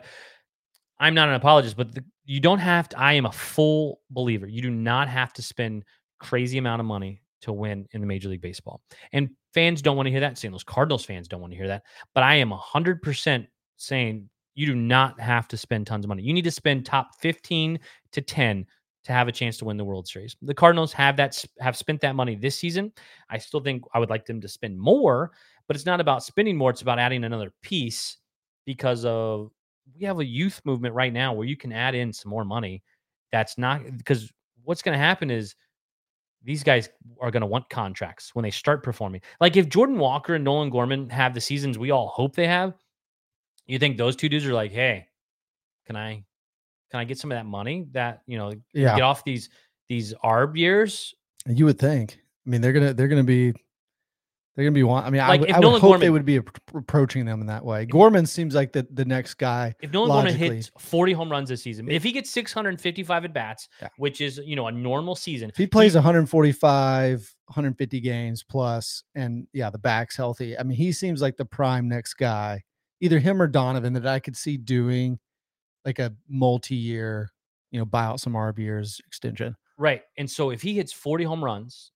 [SPEAKER 3] I'm not an apologist, but the, you don't have to, I am a full believer. You do not have to spend crazy amount of money to win in the Major League Baseball. And fans don't want to hear that. Saint Louis Cardinals fans don't want to hear that. But I am one hundred percent saying you do not have to spend tons of money. You need to spend top fifteen to ten to have a chance to win the World Series. The Cardinals have that have spent that money this season. I still think I would like them to spend more, but it's not about spending more. It's about adding another piece because of we have a youth movement right now where you can add in some more money. That's not because what's going to happen is these guys are going to want contracts when they start performing. Like if Jordan Walker and Nolan Gorman have the seasons we all hope they have, you think those two dudes are like, hey, can I can I get some of that money that, you know,
[SPEAKER 4] Yeah.
[SPEAKER 3] get off these these A R B years?
[SPEAKER 4] You would think. I mean, they're gonna they're gonna be they're gonna be one. I mean, I
[SPEAKER 3] Like,
[SPEAKER 4] would,
[SPEAKER 3] if
[SPEAKER 4] I would
[SPEAKER 3] Nolan
[SPEAKER 4] hope they
[SPEAKER 3] Gorman-
[SPEAKER 4] would be appro- approaching them in that way. Gorman seems like the, the next guy.
[SPEAKER 3] If Nolan Gorman
[SPEAKER 4] logically.
[SPEAKER 3] hits forty home runs this season, if he gets six hundred fifty-five at bats,
[SPEAKER 4] Yeah.
[SPEAKER 3] which is, you know, a normal season,
[SPEAKER 4] If he plays one forty-five, one fifty games plus, and yeah, the back's healthy. I mean, he seems like the prime next guy, either him or Donovan, that I could see doing like a multi-year, you know, buy out some R B years extension.
[SPEAKER 3] right. And so if he hits forty home runs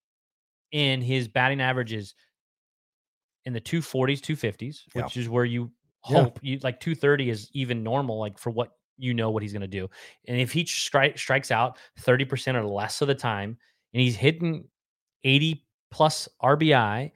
[SPEAKER 3] and his batting average is in the two forties, two fifties,
[SPEAKER 4] Yeah.
[SPEAKER 3] which is where you
[SPEAKER 4] Yeah.
[SPEAKER 3] hope you like two thirty is even normal, like for what you know what he's going to do. And if he stri- strikes out thirty percent or less of the time and he's hitting eighty plus R B I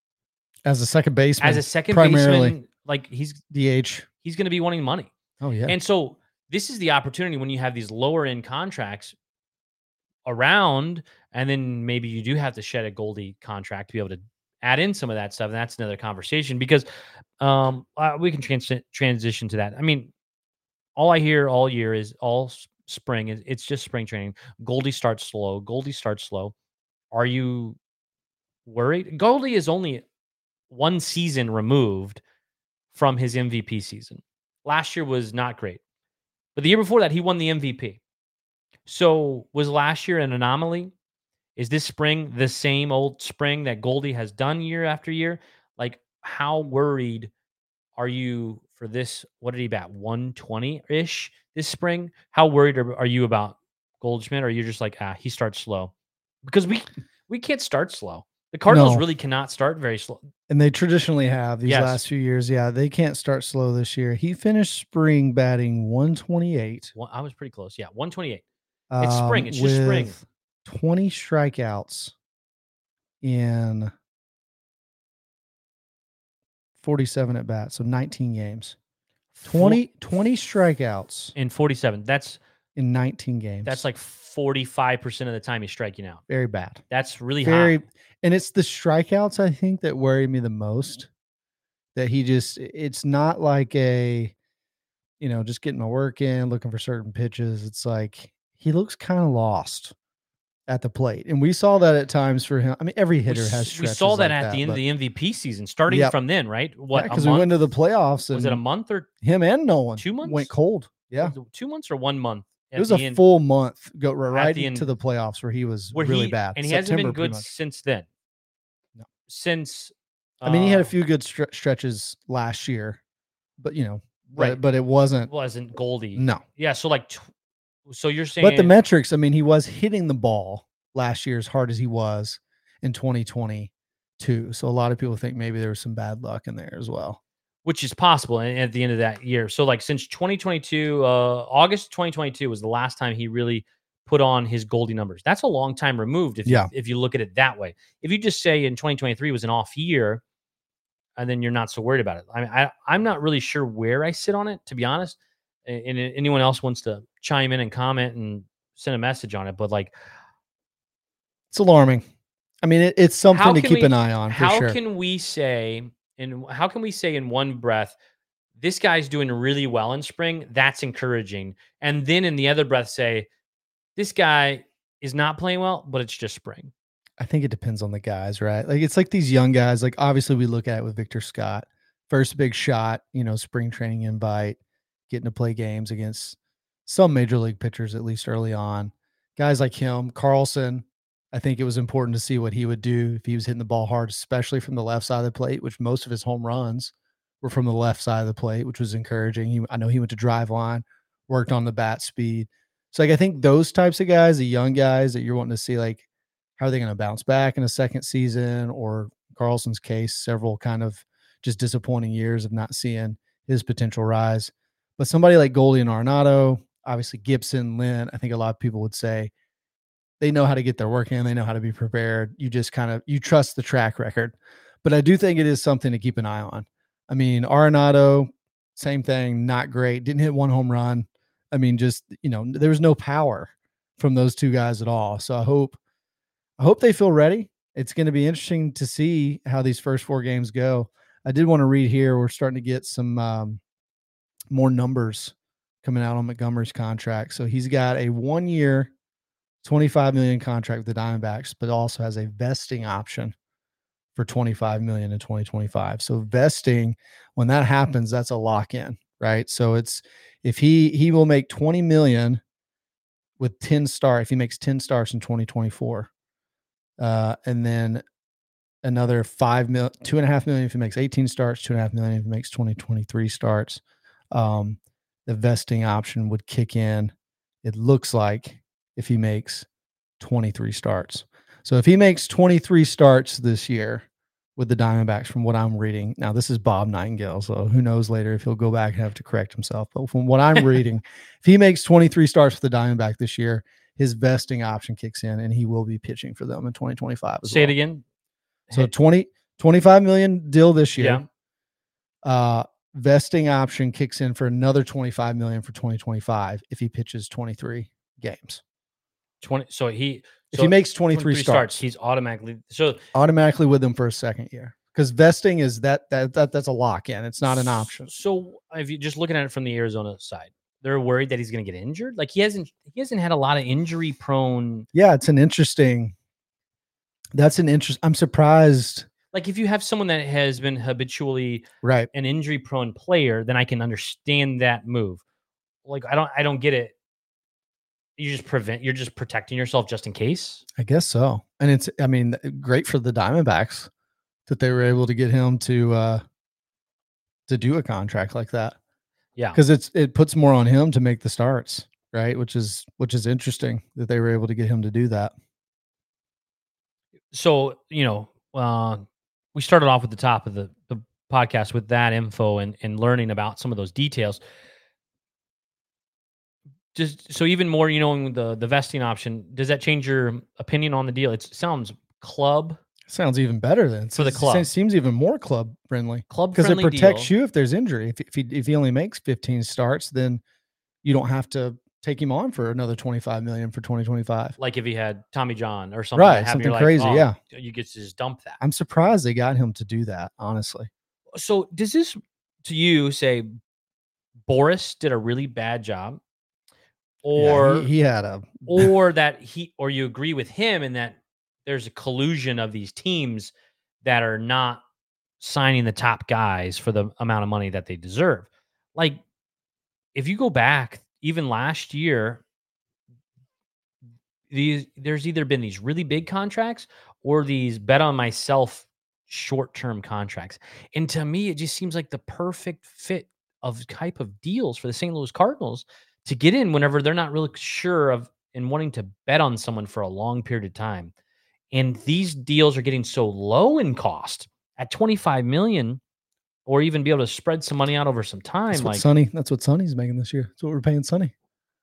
[SPEAKER 4] As a second baseman,
[SPEAKER 3] as a second
[SPEAKER 4] primarily
[SPEAKER 3] baseman, like he's
[SPEAKER 4] D H.
[SPEAKER 3] he's going to be wanting money.
[SPEAKER 4] Oh yeah,
[SPEAKER 3] And so this is the opportunity when you have these lower end contracts around, and then maybe you do have to shed a Goldie contract to be able to add in some of that stuff, and that's another conversation because um, uh, we can trans- transition to that. I mean, all I hear all year is all s- spring is it's just spring training. Goldie starts slow. Goldie starts slow. Are you worried? Goldie is only one season removed from his M V P season. Last year was not great, but the year before that he won the M V P. So was last year an anomaly? Is this spring the same old spring that Goldie has done year after year? Like, how worried are you for this? What did he bat? one twenty ish this spring? How worried are, are you about Goldschmidt? Or are you just like, ah, he starts slow? Because we we can't start slow. The Cardinals
[SPEAKER 4] No.
[SPEAKER 3] really cannot start very slow.
[SPEAKER 4] And they traditionally have these
[SPEAKER 3] Yes.
[SPEAKER 4] last few years. Yeah, they can't start slow this year. He finished spring batting one twenty-eight.
[SPEAKER 3] Well, I was pretty close. Yeah, one twenty-eight. It's spring.
[SPEAKER 4] um,
[SPEAKER 3] It's just spring.
[SPEAKER 4] with twenty strikeouts in forty-seven at bats, so nineteen games. twenty, twenty strikeouts
[SPEAKER 3] in forty-seven. That's
[SPEAKER 4] in nineteen games.
[SPEAKER 3] that's like forty-five percent of the time he's striking out.
[SPEAKER 4] very bad.
[SPEAKER 3] That's really
[SPEAKER 4] Very,
[SPEAKER 3] high.
[SPEAKER 4] and it's the strikeouts I think that worry me the most. That he just, it's not like a, you know, just getting my work in, looking for certain pitches. It's like he looks kind of lost at the plate, and we saw that at times for him. I mean, every hitter
[SPEAKER 3] we,
[SPEAKER 4] has.
[SPEAKER 3] we
[SPEAKER 4] stretches
[SPEAKER 3] saw that
[SPEAKER 4] like
[SPEAKER 3] at the end
[SPEAKER 4] but,
[SPEAKER 3] of the M V P season, starting
[SPEAKER 4] Yep.
[SPEAKER 3] from then, right? What?
[SPEAKER 4] because
[SPEAKER 3] a
[SPEAKER 4] we
[SPEAKER 3] month?
[SPEAKER 4] went to the playoffs and
[SPEAKER 3] Was it a month or
[SPEAKER 4] him and Nolan
[SPEAKER 3] two months?
[SPEAKER 4] went cold. Yeah,
[SPEAKER 3] was it two months or one month?
[SPEAKER 4] it
[SPEAKER 3] at
[SPEAKER 4] was
[SPEAKER 3] the
[SPEAKER 4] a
[SPEAKER 3] end,
[SPEAKER 4] full month. Go right
[SPEAKER 3] the
[SPEAKER 4] into
[SPEAKER 3] end-
[SPEAKER 4] the playoffs where he was
[SPEAKER 3] where
[SPEAKER 4] really
[SPEAKER 3] he,
[SPEAKER 4] bad,
[SPEAKER 3] and he hasn't
[SPEAKER 4] September
[SPEAKER 3] been
[SPEAKER 4] pretty
[SPEAKER 3] good
[SPEAKER 4] much.
[SPEAKER 3] since then.
[SPEAKER 4] No.
[SPEAKER 3] Since
[SPEAKER 4] I mean, he had a
[SPEAKER 3] uh,
[SPEAKER 4] few good stre- stretches last year, but you know,
[SPEAKER 3] right,
[SPEAKER 4] but, but it wasn't.
[SPEAKER 3] wasn't Goldie.
[SPEAKER 4] No,
[SPEAKER 3] Yeah, so like, tw- so you're saying,
[SPEAKER 4] but the metrics. I mean, he was hitting the ball last year as hard as he was in twenty twenty-two. So a lot of people think maybe there was some bad luck in there as well.
[SPEAKER 3] which is possible and at the end of that year. So like since twenty twenty-two, uh, August twenty twenty-two was the last time he really put on his Goldie numbers. That's a long time removed if
[SPEAKER 4] Yeah.
[SPEAKER 3] you, if you look at it that way. If you just say in twenty twenty-three was an off year, and then you're not so worried about it. I mean, I, I'm not really sure where I sit on it, to be honest. And, and anyone else wants to chime in and comment and send a message on it, but like,
[SPEAKER 4] It's alarming. I mean, it, it's something
[SPEAKER 3] How
[SPEAKER 4] to
[SPEAKER 3] can
[SPEAKER 4] keep
[SPEAKER 3] we-
[SPEAKER 4] an eye on for
[SPEAKER 3] how
[SPEAKER 4] sure.
[SPEAKER 3] can we say, and how can we say in one breath, this guy's doing really well in spring? That's encouraging. And then in the other breath, say, this guy is not playing well, but it's just spring.
[SPEAKER 4] I think it depends on the guys, right? Like it's like these young guys. Like obviously we look at it with Victor Scott, first big shot, you know, spring training invite, getting to play games against some major league pitchers at least early on. Guys like him, Carlson. I think it was important to see what he would do if he was hitting the ball hard, especially from the left side of the plate, which most of his home runs were from the left side of the plate, which was encouraging. He, I know he went to drive line, worked on the bat speed. So like I think those types of guys, the young guys that you're wanting to see, like how are they going to bounce back in a second season, or Carlson's case, several kind of just disappointing years of not seeing his potential rise. But somebody like Goldie and Arenado, obviously Gibson, Lynn, I think a lot of people would say they know how to get their work in. They know how to be prepared. You just kind of, you trust the track record. But I do think it is something to keep an eye on. I mean, Arenado, same thing, not great. Didn't hit one home run. I mean, just, you know, there was no power from those two guys at all. So I hope, I hope they feel ready. It's going to be interesting to see how these first four games go. I did want to read here. We're starting to get some um, more numbers coming out on Montgomery's contract. So he's got a one year, twenty-five million contract with the Diamondbacks, but also has a vesting option for twenty-five million in twenty twenty-five. So vesting, when that happens, that's a lock in, right? So it's, if he, he will make twenty million with ten star, if he makes ten starts in twenty twenty-four, uh, and then another five mil, two and a half million if he makes eighteen starts, two and a half million if he makes twenty twenty-three starts. Um, the vesting option would kick in. It looks like if he makes twenty-three starts. So if he makes twenty-three starts this year with the Diamondbacks, from what I'm reading, now this is Bob Nightingale, so who knows later if he'll go back and have to correct himself. But from what I'm reading, if he makes twenty-three starts for the Diamondback this year, his vesting option kicks in and he will be pitching for them in twenty twenty-five. As
[SPEAKER 3] Say
[SPEAKER 4] well.
[SPEAKER 3] it again.
[SPEAKER 4] So twenty, twenty-five million deal this year.
[SPEAKER 3] Yeah.
[SPEAKER 4] Uh, vesting option kicks in for another twenty-five million for twenty twenty-five if he pitches twenty-three games.
[SPEAKER 3] twenty. So he,
[SPEAKER 4] If
[SPEAKER 3] So
[SPEAKER 4] he makes twenty-three,
[SPEAKER 3] twenty-three
[SPEAKER 4] starts,
[SPEAKER 3] he's automatically so
[SPEAKER 4] automatically with them for a second year. Because vesting is that that that that's a lock in. It's not an option.
[SPEAKER 3] So if you're just looking at it from the Arizona side, they're worried that he's going to get injured. Like he hasn't he hasn't had a lot of injury prone.
[SPEAKER 4] Yeah, it's an interesting. That's an interest. I'm surprised.
[SPEAKER 3] Like if you have someone that has been habitually
[SPEAKER 4] Right.
[SPEAKER 3] an injury prone player, then I can understand that move. Like I don't I don't get it. You just prevent you're just protecting yourself just in case.
[SPEAKER 4] I guess so. And it's I mean, great for the Diamondbacks that they were able to get him to uh to do a contract like that.
[SPEAKER 3] Yeah.
[SPEAKER 4] Because it's it puts more on him to make the starts, right? Which is which is interesting that they were able to get him to do that.
[SPEAKER 3] So, you know, uh we started off at the top of the, the podcast with that info and, and learning about some of those details. Just so even more, you know, the the vesting option, does that change your opinion on the deal? It sounds club
[SPEAKER 4] Sounds even better than
[SPEAKER 3] for the
[SPEAKER 4] It
[SPEAKER 3] club.
[SPEAKER 4] seems even more club friendly
[SPEAKER 3] Club
[SPEAKER 4] because it
[SPEAKER 3] friendly
[SPEAKER 4] protects
[SPEAKER 3] deal.
[SPEAKER 4] you if there's injury. If if he if he only makes fifteen starts, then you don't have to take him on for another twenty-five million for twenty twenty-five.
[SPEAKER 3] Like if he had Tommy John or something,
[SPEAKER 4] Right,
[SPEAKER 3] that happened,
[SPEAKER 4] something
[SPEAKER 3] you're like,
[SPEAKER 4] crazy,
[SPEAKER 3] oh,
[SPEAKER 4] yeah.
[SPEAKER 3] you get to just dump that.
[SPEAKER 4] I'm surprised they got him to do that, honestly.
[SPEAKER 3] So does this to you say Boris did a really bad job, or
[SPEAKER 4] Yeah, he, he had a
[SPEAKER 3] or that he or you agree with him in that there's a collusion of these teams that are not signing the top guys for the amount of money that they deserve? Like if you go back even last year, these there's either been these really big contracts or these bet on myself short-term contracts. And to me, it just seems like the perfect fit of type of deals for the Saint Louis Cardinals to get in whenever they're not really sure of and wanting to bet on someone for a long period of time. And these deals are getting so low in cost at twenty-five million, or even be able to spread some money out over some time.
[SPEAKER 4] That's what
[SPEAKER 3] Like
[SPEAKER 4] Sonny. That's what Sonny's making this year. That's what we're paying Sonny.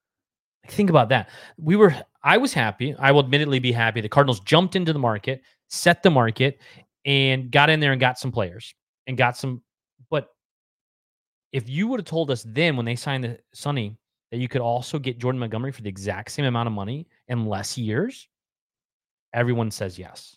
[SPEAKER 3] think about that. We were, I was happy. I will admittedly be happy. The Cardinals jumped into the market, set the market, and got in there and got some players and got some. But if you would have told us then when they signed the Sonny that you could also get Jordan Montgomery for the exact same amount of money in less years, everyone says yes.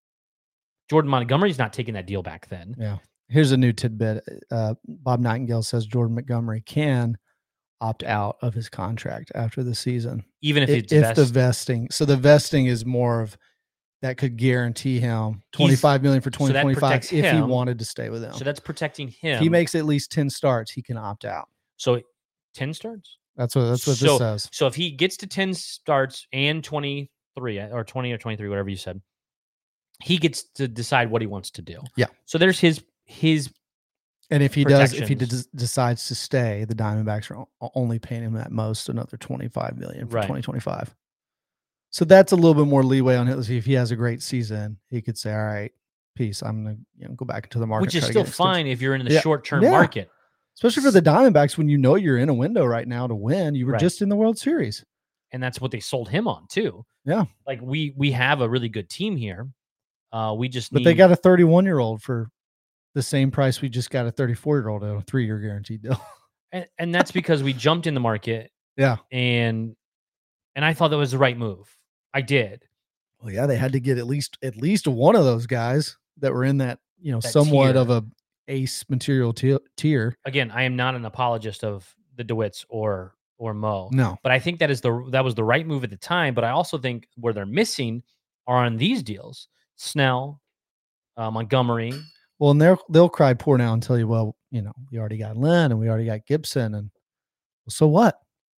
[SPEAKER 3] Jordan Montgomery's not taking that deal back then.
[SPEAKER 4] Yeah. Here's a new tidbit. Uh, Bob Nightingale says Jordan Montgomery can opt out of his contract after the season,
[SPEAKER 3] Even if
[SPEAKER 4] if,
[SPEAKER 3] it's
[SPEAKER 4] if
[SPEAKER 3] vest,
[SPEAKER 4] the vesting. So the vesting is more of that could guarantee him twenty-five million for
[SPEAKER 3] so
[SPEAKER 4] twenty
[SPEAKER 3] that
[SPEAKER 4] twenty-five
[SPEAKER 3] protects
[SPEAKER 4] if he
[SPEAKER 3] him.
[SPEAKER 4] wanted to stay with them.
[SPEAKER 3] so that's protecting him.
[SPEAKER 4] If he makes at least ten starts, he can opt out.
[SPEAKER 3] so ten starts.
[SPEAKER 4] That's what that's what
[SPEAKER 3] so,
[SPEAKER 4] this says.
[SPEAKER 3] So if he gets to ten starts and twenty-three or twenty or twenty-three, whatever you said, he gets to decide what he wants to do.
[SPEAKER 4] Yeah.
[SPEAKER 3] So there's his his
[SPEAKER 4] And if he does, if he
[SPEAKER 3] protections.
[SPEAKER 4] des- decides to stay, the Diamondbacks are o- only paying him at most another twenty-five million for
[SPEAKER 3] Right.
[SPEAKER 4] twenty twenty-five. So that's a little bit more leeway on his. If he has a great season, he could say, "All right, peace. I'm gonna you know, go back into the market."
[SPEAKER 3] which is
[SPEAKER 4] try to
[SPEAKER 3] still
[SPEAKER 4] get an extension."
[SPEAKER 3] fine if you're in the
[SPEAKER 4] Yeah.
[SPEAKER 3] short-term
[SPEAKER 4] Yeah.
[SPEAKER 3] market.
[SPEAKER 4] Especially for the Diamondbacks when you know you're in a window right now to win. You were
[SPEAKER 3] Right.
[SPEAKER 4] just in the World Series.
[SPEAKER 3] And that's what they sold him on too.
[SPEAKER 4] Yeah.
[SPEAKER 3] Like we we have a really good team here. Uh we just
[SPEAKER 4] But
[SPEAKER 3] need
[SPEAKER 4] they got a thirty-one year old for the same price we just got a thirty-four year old at a three year guaranteed deal.
[SPEAKER 3] and, and that's because we jumped in the market
[SPEAKER 4] Yeah.
[SPEAKER 3] and and I thought that was the right move. I did.
[SPEAKER 4] Well, yeah, they had to get at least at least one of those guys that were in that, you know,
[SPEAKER 3] That
[SPEAKER 4] somewhat
[SPEAKER 3] tier.
[SPEAKER 4] of a ace material ti- tier.
[SPEAKER 3] Again, I am not an apologist of the DeWitts or or Mo.
[SPEAKER 4] No.
[SPEAKER 3] But I think that is the that was the right move at the time. But I also think where they're missing are on these deals. Snell, uh, Montgomery.
[SPEAKER 4] Well, and they'll they'll cry poor now and tell you, well, you know, we already got Lynn and we already got Gibson, and well, so what?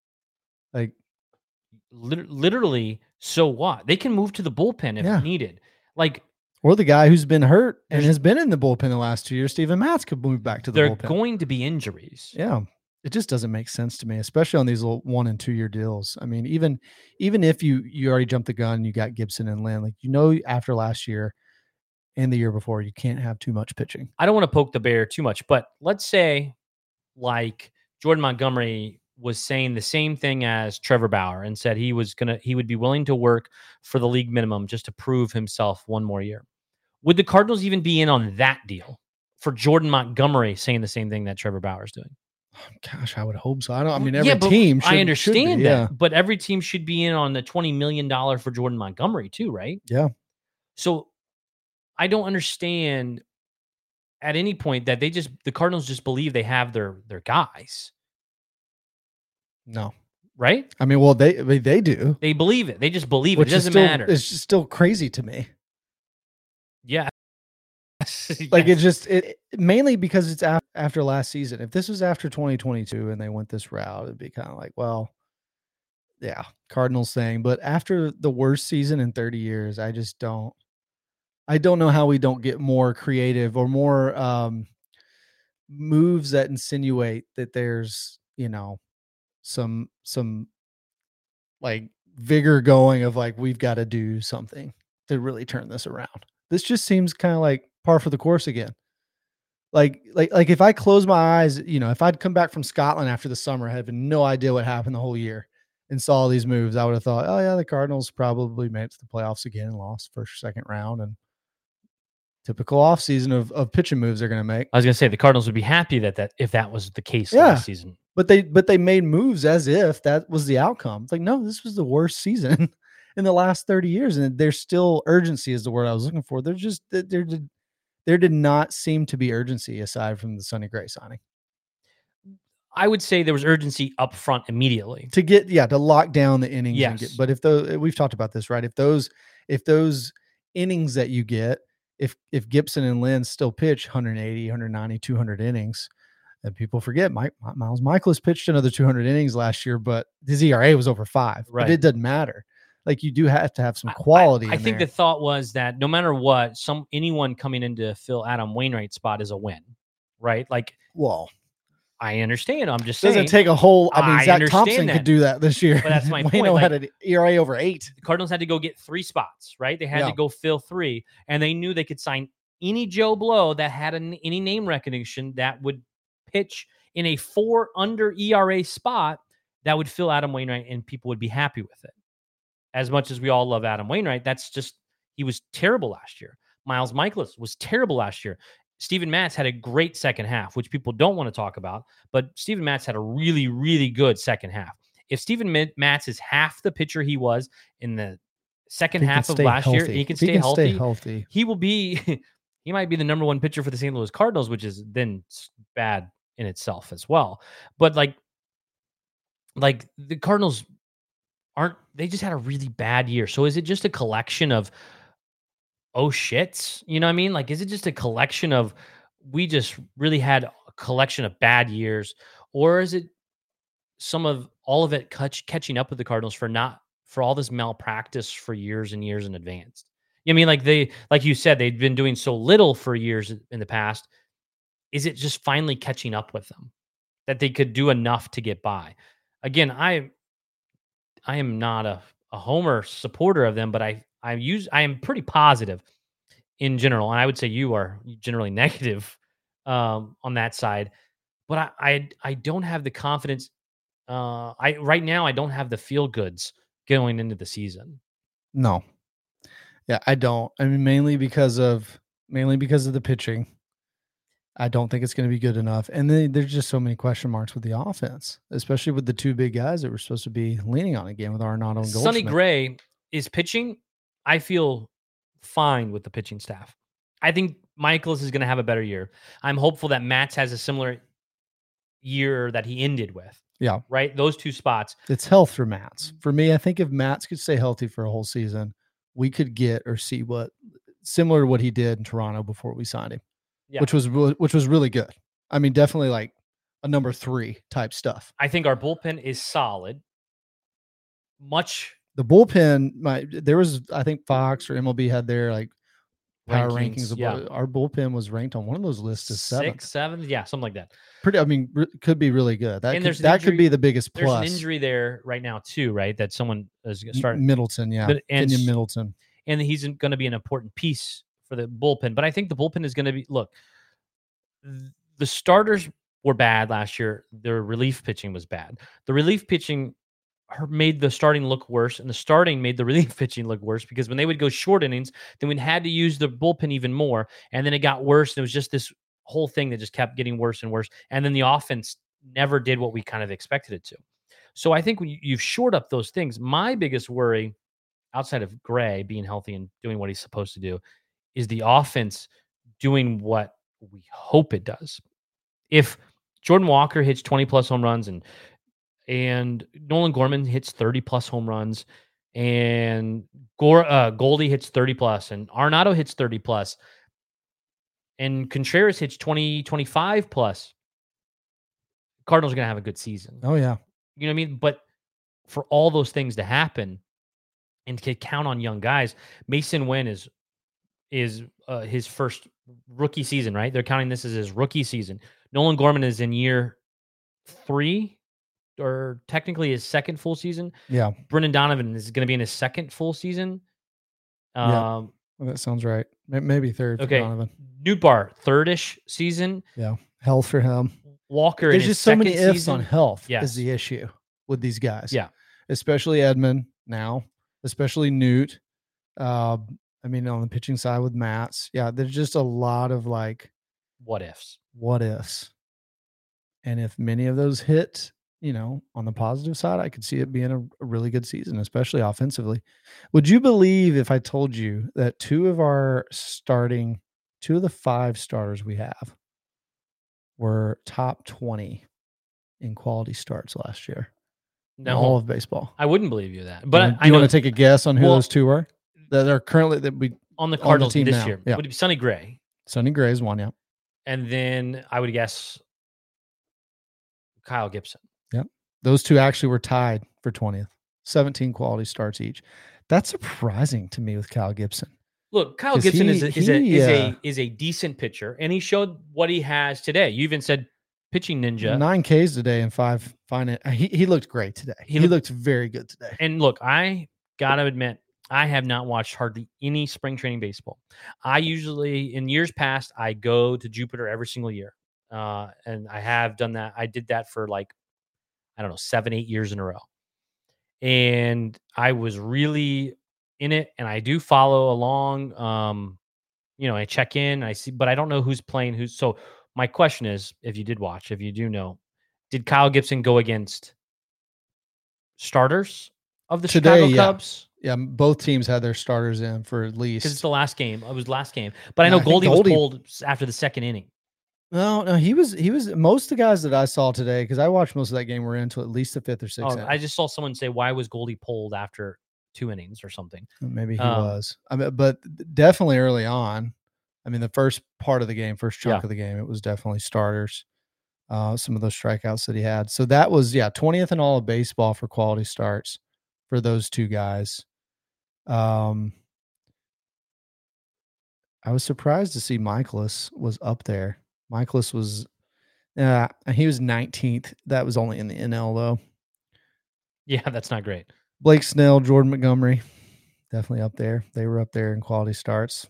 [SPEAKER 4] Like,
[SPEAKER 3] Lit- literally, so what? They can move to the bullpen if
[SPEAKER 4] Yeah.
[SPEAKER 3] needed. Like
[SPEAKER 4] or the guy who's been hurt and
[SPEAKER 3] There's-
[SPEAKER 4] has been in the bullpen the last two years, Steven Matz, could move back to the
[SPEAKER 3] there are
[SPEAKER 4] bullpen.
[SPEAKER 3] going to be injuries.
[SPEAKER 4] Yeah. It just doesn't make sense to me, especially on these little one and two year deals. I mean, even even if you you already jumped the gun, you got Gibson and Lynn, like you know, after last year and the year before, you can't have too much pitching.
[SPEAKER 3] I don't want to poke the bear too much, but let's say like Jordan Montgomery was saying the same thing as Trevor Bauer and said he was gonna he would be willing to work for the league minimum just to prove himself one more year. Would the Cardinals even be in on that deal for Jordan Montgomery saying the same thing that Trevor Bauer is doing?
[SPEAKER 4] Gosh, I would hope so. I don't. I mean, every
[SPEAKER 3] yeah, but
[SPEAKER 4] team. Should,
[SPEAKER 3] I understand
[SPEAKER 4] should be,
[SPEAKER 3] that,
[SPEAKER 4] yeah.
[SPEAKER 3] but every team should be in on the twenty million dollars for Jordan Montgomery too, right?
[SPEAKER 4] Yeah.
[SPEAKER 3] So I don't understand at any point that they just the Cardinals just believe they have their their guys,
[SPEAKER 4] No.
[SPEAKER 3] right?
[SPEAKER 4] I mean, well, they I mean, they do.
[SPEAKER 3] They believe it. They just believe
[SPEAKER 4] Which
[SPEAKER 3] it. It doesn't
[SPEAKER 4] is still,
[SPEAKER 3] matter.
[SPEAKER 4] It's just still crazy to me.
[SPEAKER 3] Yeah.
[SPEAKER 4] Like
[SPEAKER 3] Yes.
[SPEAKER 4] it just it mainly because it's af- after last season. If this was after twenty twenty-two and they went this route, it'd be kind of like, well, yeah, Cardinals thing. But after the worst season in thirty years, I just don't. I don't know how we don't get more creative or more um, moves that insinuate that there's, you know, some some like vigor going of like we've got to do something to really turn this around. This just seems kind of like par for the course again. Like like like if I close my eyes, you know, if I'd come back from Scotland after the summer, had no idea what happened the whole year and saw all these moves, I would have thought, oh yeah, the Cardinals probably made it to the playoffs again and lost first or second round, and typical offseason of of pitching moves they're going to make.
[SPEAKER 3] I was going to say the Cardinals would be happy that that if that was the case
[SPEAKER 4] Yeah.
[SPEAKER 3] last season.
[SPEAKER 4] But they but they made moves as if that was the outcome. It's like, no, this was the worst season in the last thirty years, and there's still urgency is the word I was looking for. There's just there did there did not seem to be urgency aside from the Sonny Gray signing.
[SPEAKER 3] I would say there was urgency up front immediately.
[SPEAKER 4] To get yeah, to lock down the innings and
[SPEAKER 3] Yes.
[SPEAKER 4] get, but if those we've talked about this, right? If those if those innings that you get, if if Gibson and Lynn still pitch one eighty, one ninety, two hundred innings, and people forget Mike Miles Michaelis pitched another two hundred innings last year, but his E R A was over five.
[SPEAKER 3] Right.
[SPEAKER 4] But it doesn't matter. Like you do have to have some quality.
[SPEAKER 3] I, I
[SPEAKER 4] in
[SPEAKER 3] think
[SPEAKER 4] there.
[SPEAKER 3] the thought was that no matter what, some anyone coming in to fill Adam Wainwright's spot is a win, right? Like,
[SPEAKER 4] well,
[SPEAKER 3] I understand. I'm just
[SPEAKER 4] doesn't
[SPEAKER 3] saying.
[SPEAKER 4] take a whole. I mean,
[SPEAKER 3] I
[SPEAKER 4] Zach
[SPEAKER 3] understand
[SPEAKER 4] Thompson
[SPEAKER 3] that.
[SPEAKER 4] could do that this year.
[SPEAKER 3] But that's my
[SPEAKER 4] Waino
[SPEAKER 3] point,
[SPEAKER 4] had
[SPEAKER 3] like-
[SPEAKER 4] an E R A over eight.
[SPEAKER 3] the Cardinals had to go get three spots, right? They had
[SPEAKER 4] Yeah.
[SPEAKER 3] to go fill three, and they knew they could sign any Joe Blow that had an, any name recognition that would pitch in a four under E R A spot that would fill Adam Wainwright, and people would be happy with it. As much as we all love Adam Wainwright, that's just he was terrible last year. Miles Michaelis was terrible last year. Steven Matz had a great second half, which people don't want to talk about, but Steven Matz had a really, really good second half. If Steven Matz is half the pitcher he was in the second
[SPEAKER 4] If he can
[SPEAKER 3] half of
[SPEAKER 4] stay
[SPEAKER 3] last year,
[SPEAKER 4] healthy.
[SPEAKER 3] and he can
[SPEAKER 4] If he
[SPEAKER 3] stay
[SPEAKER 4] can
[SPEAKER 3] healthy,
[SPEAKER 4] stay healthy.
[SPEAKER 3] he will be, he might be the number one pitcher for the Saint Louis Cardinals, which is then bad in itself as well. But like, like the Cardinals aren't, they just had a really bad year. So is it just a collection of, oh shits? You know what I mean? Like, is it just a collection of, we just really had a collection of bad years, or is it some of all of it catch, catching up with the Cardinals for not, for all this malpractice for years and years in advance? You know what I mean? Like they, like you said, they'd been doing so little for years in the past. Is it just finally catching up with them that they could do enough to get by? Again, I, I am not a, a homer supporter of them, but I, I use, I am pretty positive in general. And I would say you are generally negative um, on that side, but I, I, I don't have the confidence. Uh, I, right now, I don't have the feel goods going into the season.
[SPEAKER 4] No. Yeah, I don't. I mean, mainly because of, mainly because of the pitching. I don't think it's going to be good enough. And then there's just so many question marks with the offense, especially with the two big guys that we're supposed to be leaning on again with Arenado and
[SPEAKER 3] Sonny
[SPEAKER 4] Goldschmidt.
[SPEAKER 3] Gray is pitching. I feel fine with the pitching staff. I think Michaelis is going to have a better year. I'm hopeful that Matz has a similar year that he ended with.
[SPEAKER 4] Yeah.
[SPEAKER 3] Right? Those two spots.
[SPEAKER 4] It's health for Matz. For me, I think if Matz could stay healthy for a whole season, we could get or see what similar to what he did in Toronto before we signed him.
[SPEAKER 3] Yeah.
[SPEAKER 4] Which was re- which was really good. I mean, definitely like a number three type stuff.
[SPEAKER 3] I think our bullpen is solid. Much
[SPEAKER 4] The bullpen, my there was I think Fox or M L B had their like power
[SPEAKER 3] Rankings,
[SPEAKER 4] rankings. Of
[SPEAKER 3] yeah.
[SPEAKER 4] bull- Our bullpen was ranked on one of those lists as seventh.
[SPEAKER 3] six, seven, yeah, something like that.
[SPEAKER 4] Pretty. I mean, re- could be really good. That
[SPEAKER 3] And
[SPEAKER 4] could,
[SPEAKER 3] there's an
[SPEAKER 4] that could
[SPEAKER 3] injury-
[SPEAKER 4] be the biggest
[SPEAKER 3] There's
[SPEAKER 4] plus.
[SPEAKER 3] an injury there right now too, right? That someone is
[SPEAKER 4] M-
[SPEAKER 3] starting,
[SPEAKER 4] Middleton, yeah,
[SPEAKER 3] But- and
[SPEAKER 4] Kenyon
[SPEAKER 3] s-
[SPEAKER 4] Middleton.
[SPEAKER 3] and he's going to be an important piece for the bullpen. But I think the bullpen is going to be, look, th- the starters were bad last year. Their relief pitching was bad. The relief pitching her- made the starting look worse, and the starting made the relief pitching look worse because when they would go short innings, then we had to use the bullpen even more. And then it got worse. And it was just this whole thing that just kept getting worse and worse. And then the offense never did what we kind of expected it to. So I think when you, you've shored up those things, my biggest worry outside of Gray being healthy and doing what he's supposed to do is the offense doing what we hope it does. If Jordan Walker hits twenty plus home runs and and Nolan Gorman hits thirty plus home runs and Gore, uh, Goldie hits thirty plus and Arenado hits thirty plus and Contreras hits twenty, twenty-five plus, Cardinals are going to have a good season.
[SPEAKER 4] Oh, yeah.
[SPEAKER 3] You know what I mean? But for all those things to happen and to count on young guys, Mason Wynn is is uh, his first rookie season, right? They're counting this as his rookie season. Nolan Gorman is in year three, or technically his second full season.
[SPEAKER 4] Yeah.
[SPEAKER 3] Brendan Donovan is going to be in his second full season. Um,
[SPEAKER 4] yeah. Well, that sounds right. Maybe third.
[SPEAKER 3] Okay.
[SPEAKER 4] Donovan.
[SPEAKER 3] Nootbaar, third-ish season.
[SPEAKER 4] Yeah. Health for him.
[SPEAKER 3] Walker.
[SPEAKER 4] There's
[SPEAKER 3] in his
[SPEAKER 4] just so many
[SPEAKER 3] second
[SPEAKER 4] ifs
[SPEAKER 3] season.
[SPEAKER 4] on health
[SPEAKER 3] Yes.
[SPEAKER 4] is the issue with these guys.
[SPEAKER 3] Yeah.
[SPEAKER 4] Especially Edman now, especially Newt. Uh, I mean, on the pitching side with Matz. Yeah. There's just a lot of like,
[SPEAKER 3] what ifs?
[SPEAKER 4] What ifs? And if many of those hit, you know, on the positive side, I could see it being a, a really good season, especially offensively. Would you believe if I told you that two of our starting, two of the five starters we have were top twenty in quality starts last year?
[SPEAKER 3] No,
[SPEAKER 4] all of baseball.
[SPEAKER 3] I wouldn't believe you that. But
[SPEAKER 4] do
[SPEAKER 3] I,
[SPEAKER 4] you,
[SPEAKER 3] I know,
[SPEAKER 4] want to take a guess on who
[SPEAKER 3] well,
[SPEAKER 4] those two were that are currently that we
[SPEAKER 3] on the Cardinals
[SPEAKER 4] on the team
[SPEAKER 3] this
[SPEAKER 4] now?
[SPEAKER 3] year?
[SPEAKER 4] Yeah.
[SPEAKER 3] Would it be Sonny Gray?
[SPEAKER 4] Sonny Gray is one, yeah.
[SPEAKER 3] And then I would guess Kyle Gibson.
[SPEAKER 4] Yep. Those two actually were tied for twentieth. seventeen quality starts each. That's surprising to me with Kyle Gibson.
[SPEAKER 3] Look, Kyle
[SPEAKER 4] 'Cause
[SPEAKER 3] Gibson
[SPEAKER 4] he-
[SPEAKER 3] is a, is,
[SPEAKER 4] he,
[SPEAKER 3] a, is
[SPEAKER 4] uh,
[SPEAKER 3] a is a decent pitcher, and he showed what he has today. You even said pitching ninja.
[SPEAKER 4] Nine Ks today and five fine. He he looked great today.
[SPEAKER 3] He
[SPEAKER 4] He,
[SPEAKER 3] looked-
[SPEAKER 4] looked very good today.
[SPEAKER 3] And look, I gotta admit, I have not watched hardly any spring training baseball. I usually, in years past, I go to Jupiter every single year, uh, and I have done that. I did that for like, I don't know, seven, eight years in a row, and I was really in it. And I do follow along. Um, you know, I check in, I see, but I don't know who's playing who's. So my question is, if you did watch, if you do know, did Kyle Gibson go against starters of the
[SPEAKER 4] Today,
[SPEAKER 3] Chicago
[SPEAKER 4] yeah.
[SPEAKER 3] Cubs?
[SPEAKER 4] Yeah, both teams had their starters in for at
[SPEAKER 3] Because it's
[SPEAKER 4] least.
[SPEAKER 3] the last game. It was the last game. But I
[SPEAKER 4] Yeah,
[SPEAKER 3] know
[SPEAKER 4] I think
[SPEAKER 3] Goldie,
[SPEAKER 4] Goldie-
[SPEAKER 3] was pulled after the second inning.
[SPEAKER 4] No, no, he was he was most of the guys that I saw today, because I watched most of that game, were into at least the fifth or sixth.
[SPEAKER 3] Oh,
[SPEAKER 4] inning.
[SPEAKER 3] I just saw someone say, why was Goldie pulled after two innings or something?
[SPEAKER 4] Maybe he
[SPEAKER 3] um,
[SPEAKER 4] was. I mean, but definitely early on. I mean, the first part of the game, first chunk
[SPEAKER 3] Yeah.
[SPEAKER 4] of the game, it was definitely starters. Uh, some of those strikeouts that he had. So that was, yeah, twentieth in all of baseball for quality starts for those two guys. Um, I was surprised to see Michaelis was up there. Michaelis was, yeah, he was nineteenth. That was only in the N L though.
[SPEAKER 3] Yeah, that's not great.
[SPEAKER 4] Blake Snell, Jordan Montgomery, definitely up there. They were up there in quality starts.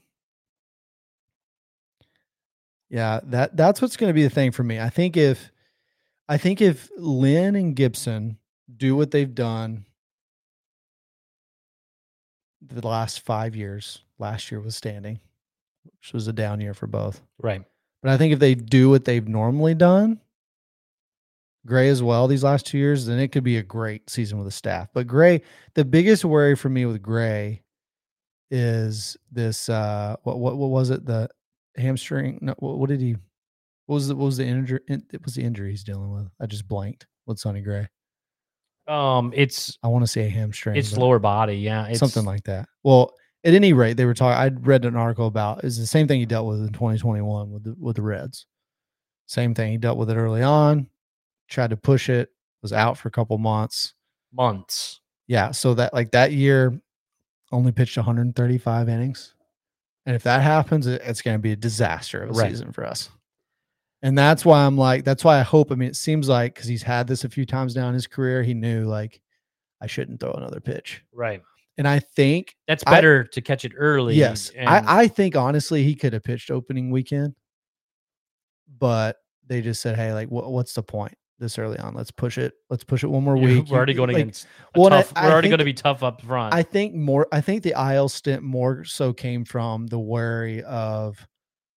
[SPEAKER 4] Yeah, that that's what's going to be the thing for me. I think if I think if Lynn and Gibson do what they've done the last five years, last year was standing, which was a down year for both.
[SPEAKER 3] Right.
[SPEAKER 4] But I think if they do what they've normally done, Gray as well, these last two years, then it could be a great season with the staff. But Gray, the biggest worry for me with Gray is this. Uh, what what what was it? The hamstring? No, what, what did he? What was the what was the injury? It was the injury he's dealing with. I just blanked with Sonny Gray.
[SPEAKER 3] Um, it's
[SPEAKER 4] I want to say a hamstring.
[SPEAKER 3] it's
[SPEAKER 4] but
[SPEAKER 3] lower body. Yeah. It's,
[SPEAKER 4] something like that. Well, at any rate, they were talking. I'd read an article about is the same thing he dealt with in twenty twenty-one with the with the Reds. Same thing. He dealt with it early on. Tried to push it. Was out for a couple months.
[SPEAKER 3] months.
[SPEAKER 4] Yeah. So that like that year, only pitched one hundred thirty-five innings. And if that happens, it, it's going to be a disaster of a
[SPEAKER 3] Right.
[SPEAKER 4] season for us. And that's why I'm like, that's why I hope. I mean, it seems like because he's had this a few times now in his career, he knew like I shouldn't throw another pitch.
[SPEAKER 3] Right.
[SPEAKER 4] And I think
[SPEAKER 3] That's
[SPEAKER 4] I-
[SPEAKER 3] better to catch it early.
[SPEAKER 4] Yes,
[SPEAKER 3] and-
[SPEAKER 4] I, I think honestly he could have pitched opening weekend, but they just said, "Hey, like, wh- what's the point this early on? Let's push it. Let's push it one more
[SPEAKER 3] You're-
[SPEAKER 4] week."
[SPEAKER 3] we're already
[SPEAKER 4] You-
[SPEAKER 3] going
[SPEAKER 4] like,
[SPEAKER 3] against a
[SPEAKER 4] well, and I-
[SPEAKER 3] tough.
[SPEAKER 4] I
[SPEAKER 3] we're already
[SPEAKER 4] think-
[SPEAKER 3] going to be tough up front.
[SPEAKER 4] I think more. I think the I L stint more so came from the worry of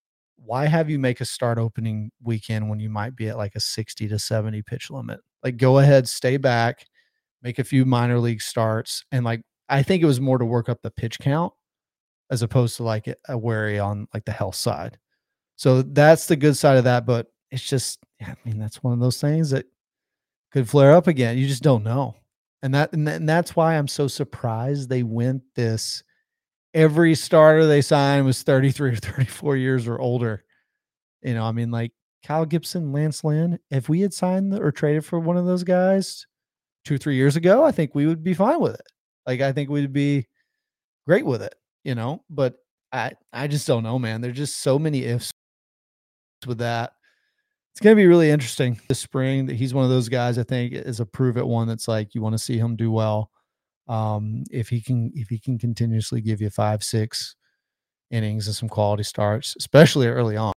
[SPEAKER 4] why have you make a start opening weekend when you might be at like a sixty to seventy pitch limit? Like, go ahead, stay back, make a few minor league starts. And like, I think it was more to work up the pitch count as opposed to like a worry on like the health side. So that's the good side of that. But it's just, I mean, that's one of those things that could flare up again. You just don't know. And that, and, and that's why I'm so surprised they went this. Every starter they signed was thirty-three or thirty-four years or older. You know, I mean, like Kyle Gibson, Lance Lynn, if we had signed or traded for one of those guys two, three years ago, I think we would be fine with it. Like, I think we'd be great with it, you know, but I, I just don't know, man. There's just so many ifs with that. It's going to be really interesting this spring. That he's one of those guys, I think, is a prove it one that's like, you want to see him do well. Um, if he can, if he can continuously give you five, six innings and some quality starts, especially early on,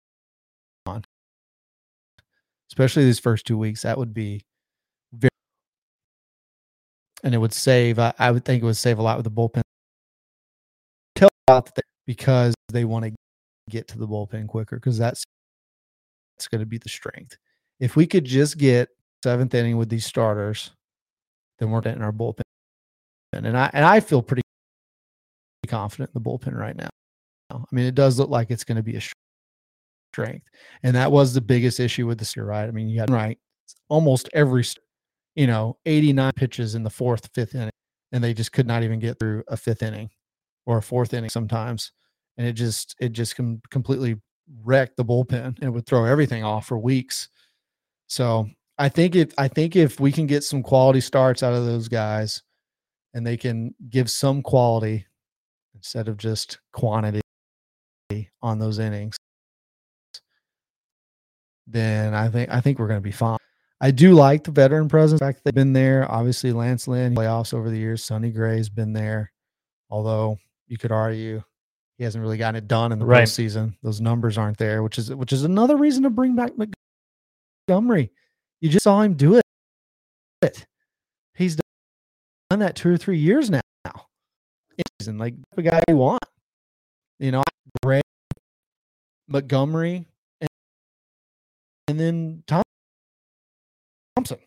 [SPEAKER 4] especially these first two weeks, that would be very, and it would save, I, I would think it would save a lot with the bullpen. Tell out that because they want to get to the bullpen quicker, because that's, that's going to be the strength. If we could just get seventh inning with these starters, then we're in our bullpen. And I and I feel pretty confident in the bullpen right now. I mean, it does look like it's going to be a strength. And that was the biggest issue with this year, right? I mean, you had right almost every, you know, eighty-nine pitches in the fourth, fifth inning, and they just could not even get through a fifth inning or a fourth inning sometimes. And it just, it just com- completely wrecked the bullpen, and it would throw everything off for weeks. So I think if, I think if we can get some quality starts out of those guys, and they can give some quality instead of just quantity on those innings, then I think I think we're going to be fine. I do like the veteran presence. In fact, they've been there. Obviously, Lance Lynn, playoffs over the years. Sonny Gray's been there, although you could argue he hasn't really gotten it done in the
[SPEAKER 3] Right.
[SPEAKER 4] postseason. Those numbers aren't there, which is which is another reason to bring back Montgomery. You just saw him do it. He's done that two or three years now. And like the guy you want, you know, Gray, Montgomery, and, and then Thompson.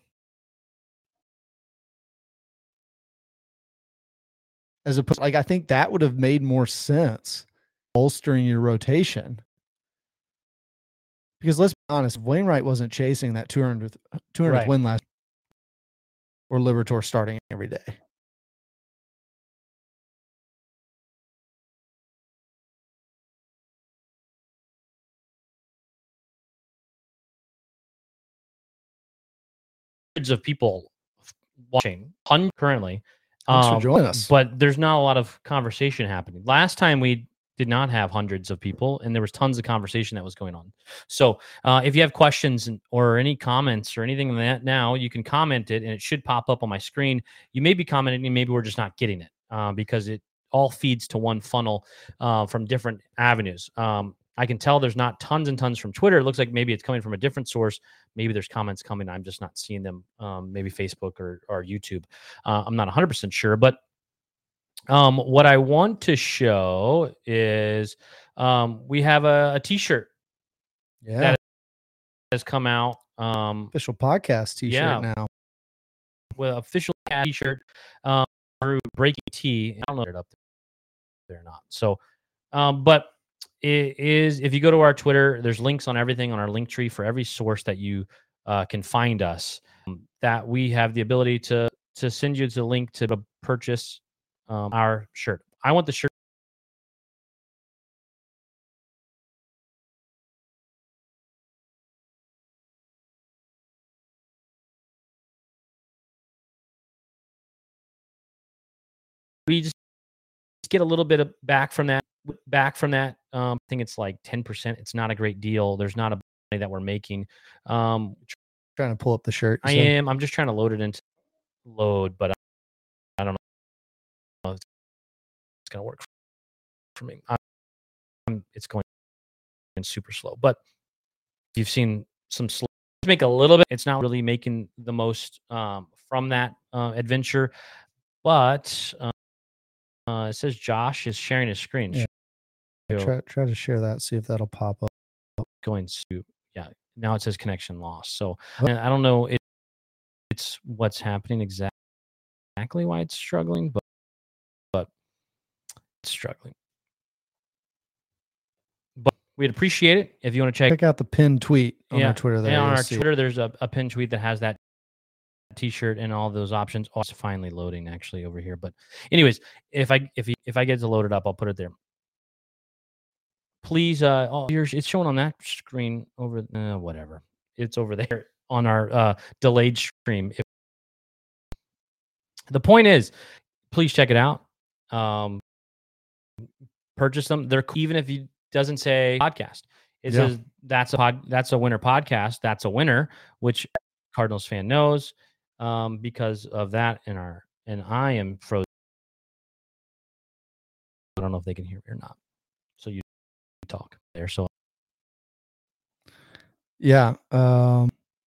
[SPEAKER 4] As opposed, like, I think that would have made more sense, bolstering your rotation. Because let's be honest, if Wainwright wasn't chasing that two hundredth, two hundredth
[SPEAKER 3] Right.
[SPEAKER 4] win last, or Liberatore starting every day.
[SPEAKER 3] Of people watching currently,
[SPEAKER 4] Thanks
[SPEAKER 3] um,
[SPEAKER 4] for joining us.
[SPEAKER 3] but there's not a lot of conversation happening. Last time we did not have hundreds of people, and there was tons of conversation that was going on. So uh, if you have questions or any comments or anything like that now, you can comment it, and it should pop up on my screen. You may be commenting, and maybe we're just not getting it uh, because it all feeds to one funnel uh, from different avenues. Um, I can tell there's not tons and tons from Twitter. It looks like maybe it's coming from a different source. Maybe there's comments coming. I'm just not seeing them. Um, maybe Facebook or, or YouTube. Uh, I'm not one hundred percent sure. But um, what I want to show is um, we have a, a T-shirt
[SPEAKER 4] Yeah.
[SPEAKER 3] that has come out. Um,
[SPEAKER 4] Official podcast T-shirt
[SPEAKER 3] yeah.
[SPEAKER 4] now.
[SPEAKER 3] With official T-shirt um, through Breaking T. I don't know if it's up there or not. So, um, but it is, if you go to our Twitter, there's links on everything on our link tree for every source that you uh, can find us. Um, that we have the ability to to send you the link to purchase um, our shirt. I want the shirt. We just get a little bit of back from that. Back from that. Um, I think it's like ten percent. It's not a great deal. There's not a money that we're making. Um,
[SPEAKER 4] Trying to pull up the shirt.
[SPEAKER 3] I
[SPEAKER 4] said.
[SPEAKER 3] am. I'm just trying to load it into load, but I, I don't know if it's going to work for me. I'm, it's going super slow. But you've seen some slow. Make a little bit. It's not really making the most um, from that uh, adventure, but uh, uh, it says Josh is sharing his screen.
[SPEAKER 4] Yeah. try try to share that. See if that'll pop up.
[SPEAKER 3] Going to yeah. Now it says connection lost. So and I don't know. It, it's what's happening exactly. Exactly why it's struggling, but but it's struggling. But we'd appreciate it if you want to check,
[SPEAKER 4] check out the pinned tweet on
[SPEAKER 3] yeah,
[SPEAKER 4] our Twitter. There,
[SPEAKER 3] and on our
[SPEAKER 4] see.
[SPEAKER 3] Twitter, there's a, a pinned tweet that has that T-shirt and all those options. Oh, it's finally loading actually over here. But anyways, if I if if I get to load it up, I'll put it there. Please, uh, oh, here's it's showing on that screen over uh, whatever. It's over there on our uh, delayed stream. If, the point is, please check it out. Um, purchase them. They're even if you doesn't say podcast, it yeah. says that's a pod, that's a winner podcast. That's a winner, which Cardinals fan knows um, because of that. And our and I am frozen. I don't know if they can hear me or not. So you talk there. So
[SPEAKER 4] yeah, um,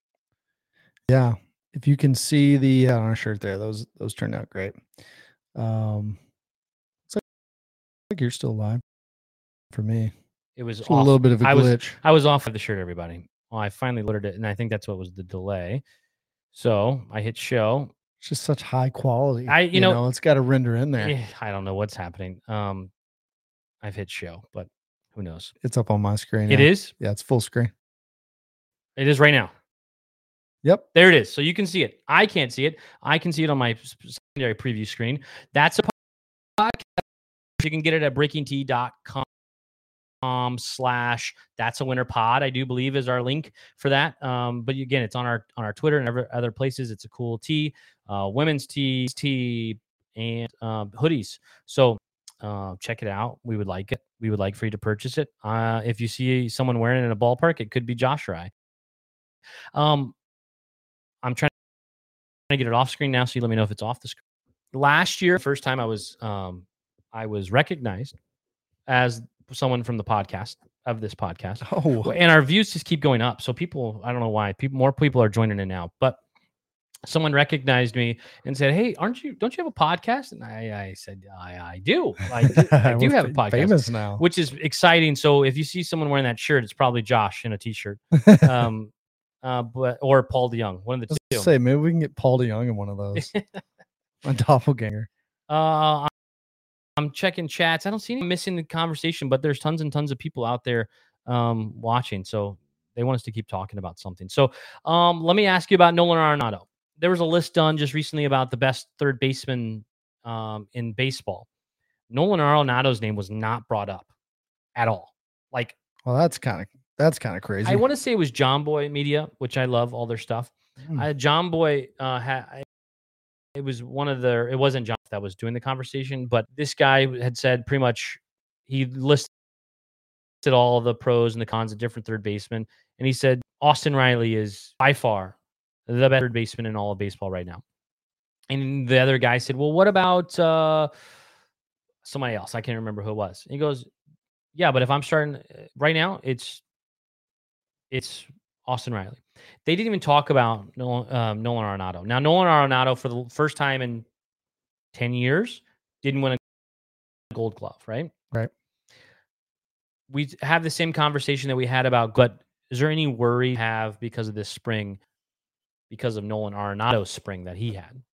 [SPEAKER 4] yeah. If you can see the uh, on our shirt there, those those turned out great. Um, it's like, like you're still live for me.
[SPEAKER 3] It was
[SPEAKER 4] a little bit of a glitch.
[SPEAKER 3] I was, I was off of the shirt, everybody. Well, I finally loaded it, and I think that's what was the delay. So I hit show.
[SPEAKER 4] It's just such high quality.
[SPEAKER 3] I, you, you know, know,
[SPEAKER 4] it's got to render in there.
[SPEAKER 3] I don't know what's happening. Um, I've hit show, but who knows?
[SPEAKER 4] It's up on my screen.
[SPEAKER 3] It
[SPEAKER 4] now.
[SPEAKER 3] is?
[SPEAKER 4] Yeah, it's full screen.
[SPEAKER 3] It is right now.
[SPEAKER 4] Yep.
[SPEAKER 3] There it is. So you can see it. I can't see it. I can see it on my secondary preview screen. That's a podcast. You can get it at breaking t dot com slash that's a winner pod, I do believe is our link for that. Um, but again, it's on our on our Twitter and other, other places. It's a cool tee, uh, women's tees, tee, and uh, hoodies. So uh, check it out. We would like it. We would like for you to purchase it. Uh, if you see someone wearing it in a ballpark, it could be Josh or I. Um, I'm trying to get it off screen now, so you let me know if it's off the screen. Last year, first time I was um, I was recognized as someone from the podcast of this podcast.
[SPEAKER 4] Oh,
[SPEAKER 3] and our views just keep going up. So people, I don't know why, people more people are joining in now, but someone recognized me and said, "Hey, aren't you? Don't you have a podcast?" And I, I said, "I, I do. I do, I do have a podcast.
[SPEAKER 4] Famous now,
[SPEAKER 3] which is exciting." So if you see someone wearing that shirt, it's probably Josh in a t-shirt. um, Uh, but or Paul DeYoung, one of the
[SPEAKER 4] Let's
[SPEAKER 3] two.
[SPEAKER 4] Say maybe we can get Paul DeYoung in one of those. A doppelganger.
[SPEAKER 3] Uh, I'm checking chats. I don't see any missing the conversation, but there's tons and tons of people out there um, watching. So they want us to keep talking about something. So um, let me ask you about Nolan Arenado. There was a list done just recently about the best third baseman um, in baseball. Nolan Arenado's name was not brought up at all. Like,
[SPEAKER 4] well, that's kind of. That's kind of crazy.
[SPEAKER 3] I want to say it was John Boy Media, which I love all their stuff. Mm. Uh, John Boy uh, had it was one of the. It wasn't John that was doing the conversation, but this guy had said pretty much he listed all the pros and the cons of different third basemen, and he said Austin Riley is by far the best third baseman in all of baseball right now. And the other guy said, "Well, what about uh, somebody else? I can't remember who it was." And he goes, "Yeah, but if I'm starting right now, it's." It's Austin Riley. They didn't even talk about Nolan, um, Nolan Arenado. Now, Nolan Arenado, for the first time in ten years, didn't win a Gold Glove, right?
[SPEAKER 4] Right.
[SPEAKER 3] We have the same conversation that we had about, but is there any worry you have because of this spring, because of Nolan Arenado's spring that he had?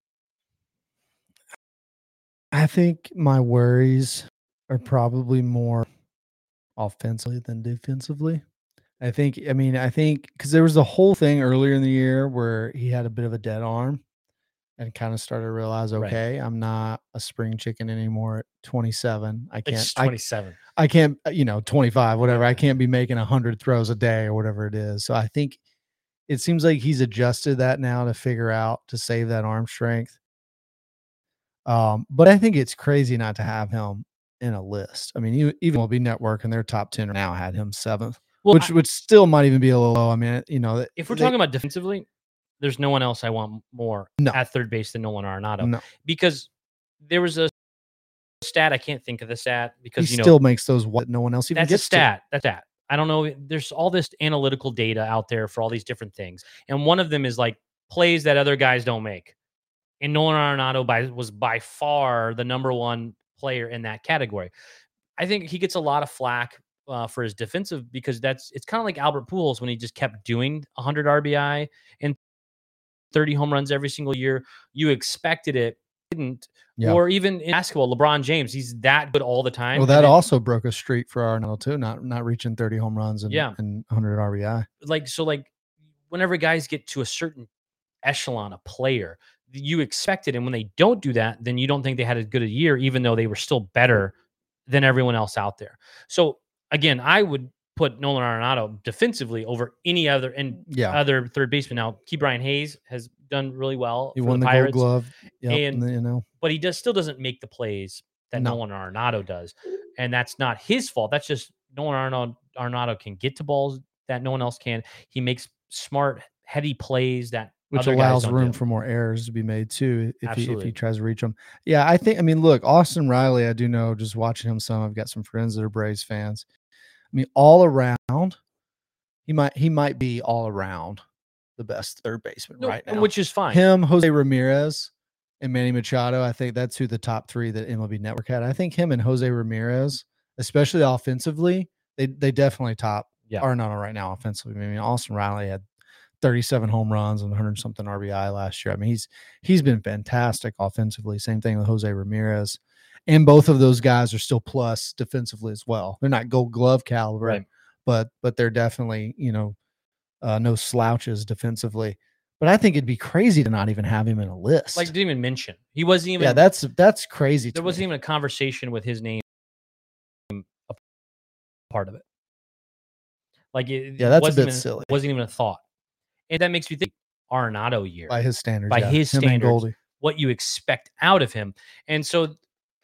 [SPEAKER 4] I think my worries are probably more offensively than defensively. I think, I mean, I think because there was a whole thing earlier in the year where he had a bit of a dead arm and kind of started to realize, okay, right. I'm not a spring chicken anymore at twenty-seven. I can't,
[SPEAKER 3] it's twenty-seven.
[SPEAKER 4] I, I can't, you know, twenty-five, whatever. I can't be making a hundred throws a day or whatever it is. So I think it seems like he's adjusted that now to figure out to save that arm strength. Um, but I think it's crazy not to have him in a list. I mean, even, even M L B Network and their top ten now had him seventh. Well, which I, which still might even be a little low. I mean, you know,
[SPEAKER 3] if we're
[SPEAKER 4] they,
[SPEAKER 3] talking about defensively, there's no one else I want more
[SPEAKER 4] no.
[SPEAKER 3] at third base than Nolan Arenado.
[SPEAKER 4] No.
[SPEAKER 3] Because there was a stat, I can't think of the stat because
[SPEAKER 4] he
[SPEAKER 3] you know
[SPEAKER 4] still makes those what no one else even
[SPEAKER 3] that's
[SPEAKER 4] gets
[SPEAKER 3] a stat. To. That's that. I don't know. There's all this analytical data out there for all these different things, and one of them is like plays that other guys don't make. And Nolan Arenado by was by far the number one player in that category. I think he gets a lot of flack uh, for his defensive because that's it's kind of like Albert Pujols when he just kept doing one hundred R B I and thirty home runs every single year. You expected it, didn't.
[SPEAKER 4] Yeah.
[SPEAKER 3] Or even in basketball, LeBron James, he's that good all the time.
[SPEAKER 4] Well, that
[SPEAKER 3] and then,
[SPEAKER 4] also broke a streak for Arnold too, not not reaching thirty home runs and,
[SPEAKER 3] Yeah.
[SPEAKER 4] and one hundred R B I.
[SPEAKER 3] like so, like whenever guys get to a certain echelon of player, you expect it, and when they don't do that, then you don't think they had as good a year, even though they were still better than everyone else out there. So again, I would put Nolan Arenado defensively over any other and
[SPEAKER 4] Yeah.
[SPEAKER 3] other third baseman. Now, Key Brian Hayes has done really well.
[SPEAKER 4] He
[SPEAKER 3] for
[SPEAKER 4] won
[SPEAKER 3] the,
[SPEAKER 4] the
[SPEAKER 3] Pirates,
[SPEAKER 4] Gold Glove. Yep,
[SPEAKER 3] and-
[SPEAKER 4] and you know,
[SPEAKER 3] but he does still doesn't make the plays that
[SPEAKER 4] No.
[SPEAKER 3] Nolan Arenado does, and that's not his fault. That's just Nolan Arenado, Arenado can get to balls that no one else can. He makes smart, heady plays that
[SPEAKER 4] which
[SPEAKER 3] other guys
[SPEAKER 4] allows
[SPEAKER 3] don't
[SPEAKER 4] room
[SPEAKER 3] do.
[SPEAKER 4] for more errors to be made too if he if
[SPEAKER 3] Absolutely.
[SPEAKER 4] he tries to reach them. Yeah, I think. I mean, look, Austin Riley. I do know just watching him some. I've got some friends that are Braves fans. I mean, all around, he might he might be all around the best third baseman
[SPEAKER 3] No,
[SPEAKER 4] right
[SPEAKER 3] and
[SPEAKER 4] now.
[SPEAKER 3] which is fine.
[SPEAKER 4] Him, Jose Ramirez, and Manny Machado. I think that's who the top three that M L B Network had. I think him and Jose Ramirez, especially offensively, they they definitely top
[SPEAKER 3] Yeah.
[SPEAKER 4] Arenado right now offensively. I mean, Austin Riley had thirty-seven home runs and one hundred something R B I last year. I mean, he's he's been fantastic offensively. Same thing with Jose Ramirez. And both of those guys are still plus defensively as well. They're not Gold Glove caliber,
[SPEAKER 3] Right.
[SPEAKER 4] but but they're definitely, you know, uh, no slouches defensively. But I think it'd be crazy to not even have him in a list.
[SPEAKER 3] Like, didn't even mention. He wasn't even.
[SPEAKER 4] yeah, that's that's crazy.
[SPEAKER 3] there
[SPEAKER 4] to
[SPEAKER 3] wasn't
[SPEAKER 4] me.
[SPEAKER 3] even a conversation with his name a part of it. Like, it,
[SPEAKER 4] Yeah, that's a
[SPEAKER 3] wasn't
[SPEAKER 4] bit
[SPEAKER 3] even,
[SPEAKER 4] silly.
[SPEAKER 3] Wasn't even a thought, and that makes me think Arenado year.
[SPEAKER 4] by his standards.
[SPEAKER 3] by
[SPEAKER 4] yeah.
[SPEAKER 3] his
[SPEAKER 4] Him and
[SPEAKER 3] standards.
[SPEAKER 4] Goldie.
[SPEAKER 3] What you expect out of him. And so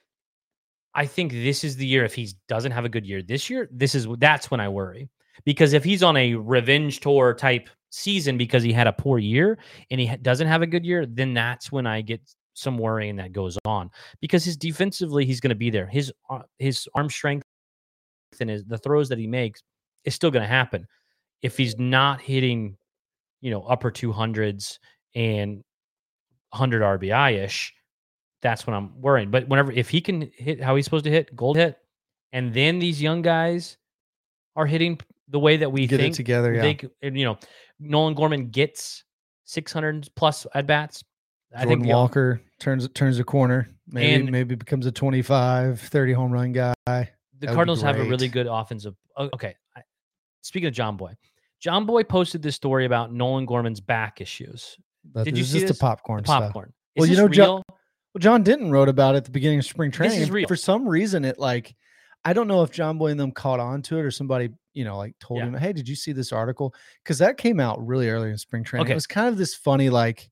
[SPEAKER 3] I think this is the year, if he doesn't have a good year this year, this is that's when I worry. Because if he's on a revenge tour type season because he had a poor year and he ha- doesn't have a good year, then that's when I get some worrying that goes on. Because his defensively, he's going to be there. His uh, his arm strength and his, the throws that he makes is still going to happen. If he's not hitting, you know, upper two hundreds and one hundred R B I-ish, that's when I'm worried. But whenever, if he can hit how he's supposed to hit, gold hit, and then these young guys are hitting the way that we
[SPEAKER 4] Get
[SPEAKER 3] think
[SPEAKER 4] it together. Yeah.
[SPEAKER 3] they, c- and, you know, Nolan Gorman gets six hundred plus at bats. I
[SPEAKER 4] Jordan
[SPEAKER 3] think the,
[SPEAKER 4] Walker turns turns a corner. Maybe
[SPEAKER 3] And-
[SPEAKER 4] maybe becomes a twenty-five, thirty home run guy.
[SPEAKER 3] the
[SPEAKER 4] be
[SPEAKER 3] Cardinals have a
[SPEAKER 4] great.
[SPEAKER 3] really good offensive. oh, Okay. I, speaking of John Boy, John Boy posted this story about Nolan Gorman's back issues.
[SPEAKER 4] But
[SPEAKER 3] Did
[SPEAKER 4] this
[SPEAKER 3] you
[SPEAKER 4] is
[SPEAKER 3] see
[SPEAKER 4] just
[SPEAKER 3] this?
[SPEAKER 4] the popcorn
[SPEAKER 3] The
[SPEAKER 4] stuff.
[SPEAKER 3] popcorn. Is
[SPEAKER 4] Well, you
[SPEAKER 3] this
[SPEAKER 4] know,
[SPEAKER 3] real?
[SPEAKER 4] John- Well, John Denton wrote about it at the beginning of spring training.
[SPEAKER 3] is
[SPEAKER 4] and
[SPEAKER 3] real.
[SPEAKER 4] For some reason, it like I don't know if John Boy and them caught on to it or somebody, you know, like told
[SPEAKER 3] Yeah.
[SPEAKER 4] him, "Hey, did you see this article?" Because that came out really early in spring training.
[SPEAKER 3] Okay.
[SPEAKER 4] It was kind of this funny, like,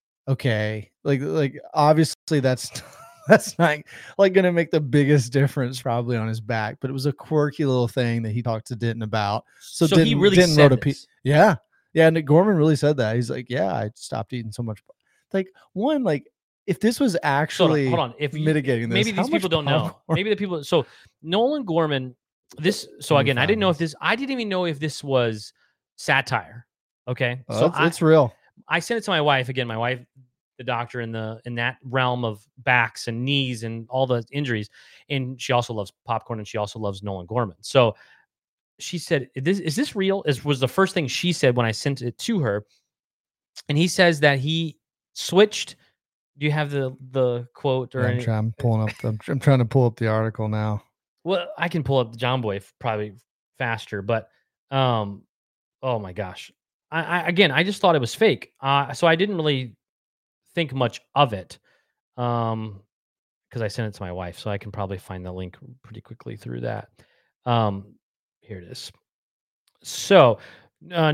[SPEAKER 4] okay, like like obviously that's that's not like going to make the biggest difference probably on his back, but it was a quirky little thing that he talked to Denton about. So,
[SPEAKER 3] So, he
[SPEAKER 4] Denton-
[SPEAKER 3] really
[SPEAKER 4] Denton
[SPEAKER 3] said
[SPEAKER 4] wrote a piece.
[SPEAKER 3] this.
[SPEAKER 4] Yeah. Yeah. And Gorman really said that. He's like, yeah, I stopped eating so much. Like, one, like, if this was
[SPEAKER 3] So hold on,
[SPEAKER 4] actually
[SPEAKER 3] hold on. If you,
[SPEAKER 4] mitigating this,
[SPEAKER 3] maybe
[SPEAKER 4] how
[SPEAKER 3] these
[SPEAKER 4] much
[SPEAKER 3] people don't know.
[SPEAKER 4] popcorn-
[SPEAKER 3] Maybe the people. So Nolan Gorman. This. So
[SPEAKER 4] Let me
[SPEAKER 3] again, I
[SPEAKER 4] find
[SPEAKER 3] didn't know if
[SPEAKER 4] this.
[SPEAKER 3] this. I didn't even know if this was satire. Okay.
[SPEAKER 4] Oh,
[SPEAKER 3] so
[SPEAKER 4] it's,
[SPEAKER 3] I,
[SPEAKER 4] it's real.
[SPEAKER 3] I sent it to my wife. Again, my wife, the doctor in the in that realm of backs and knees and all the injuries, and she also loves popcorn and she also loves Nolan Gorman. So she said, "Is this is this real?" Is was the first thing she said when I sent it to her, and he says that he switched. Do you have the the quote or
[SPEAKER 4] Yeah, I'm,
[SPEAKER 3] any?
[SPEAKER 4] trying, I'm pulling up. I'm, I'm trying to pull up the article now.
[SPEAKER 3] Well, I can pull up the John Boy f- probably faster, but um, oh my gosh, I, I again, I just thought it was fake, uh, so I didn't really think much of it, um, because I sent it to my wife, so I can probably find the link pretty quickly through that. Um, here it is. So, uh,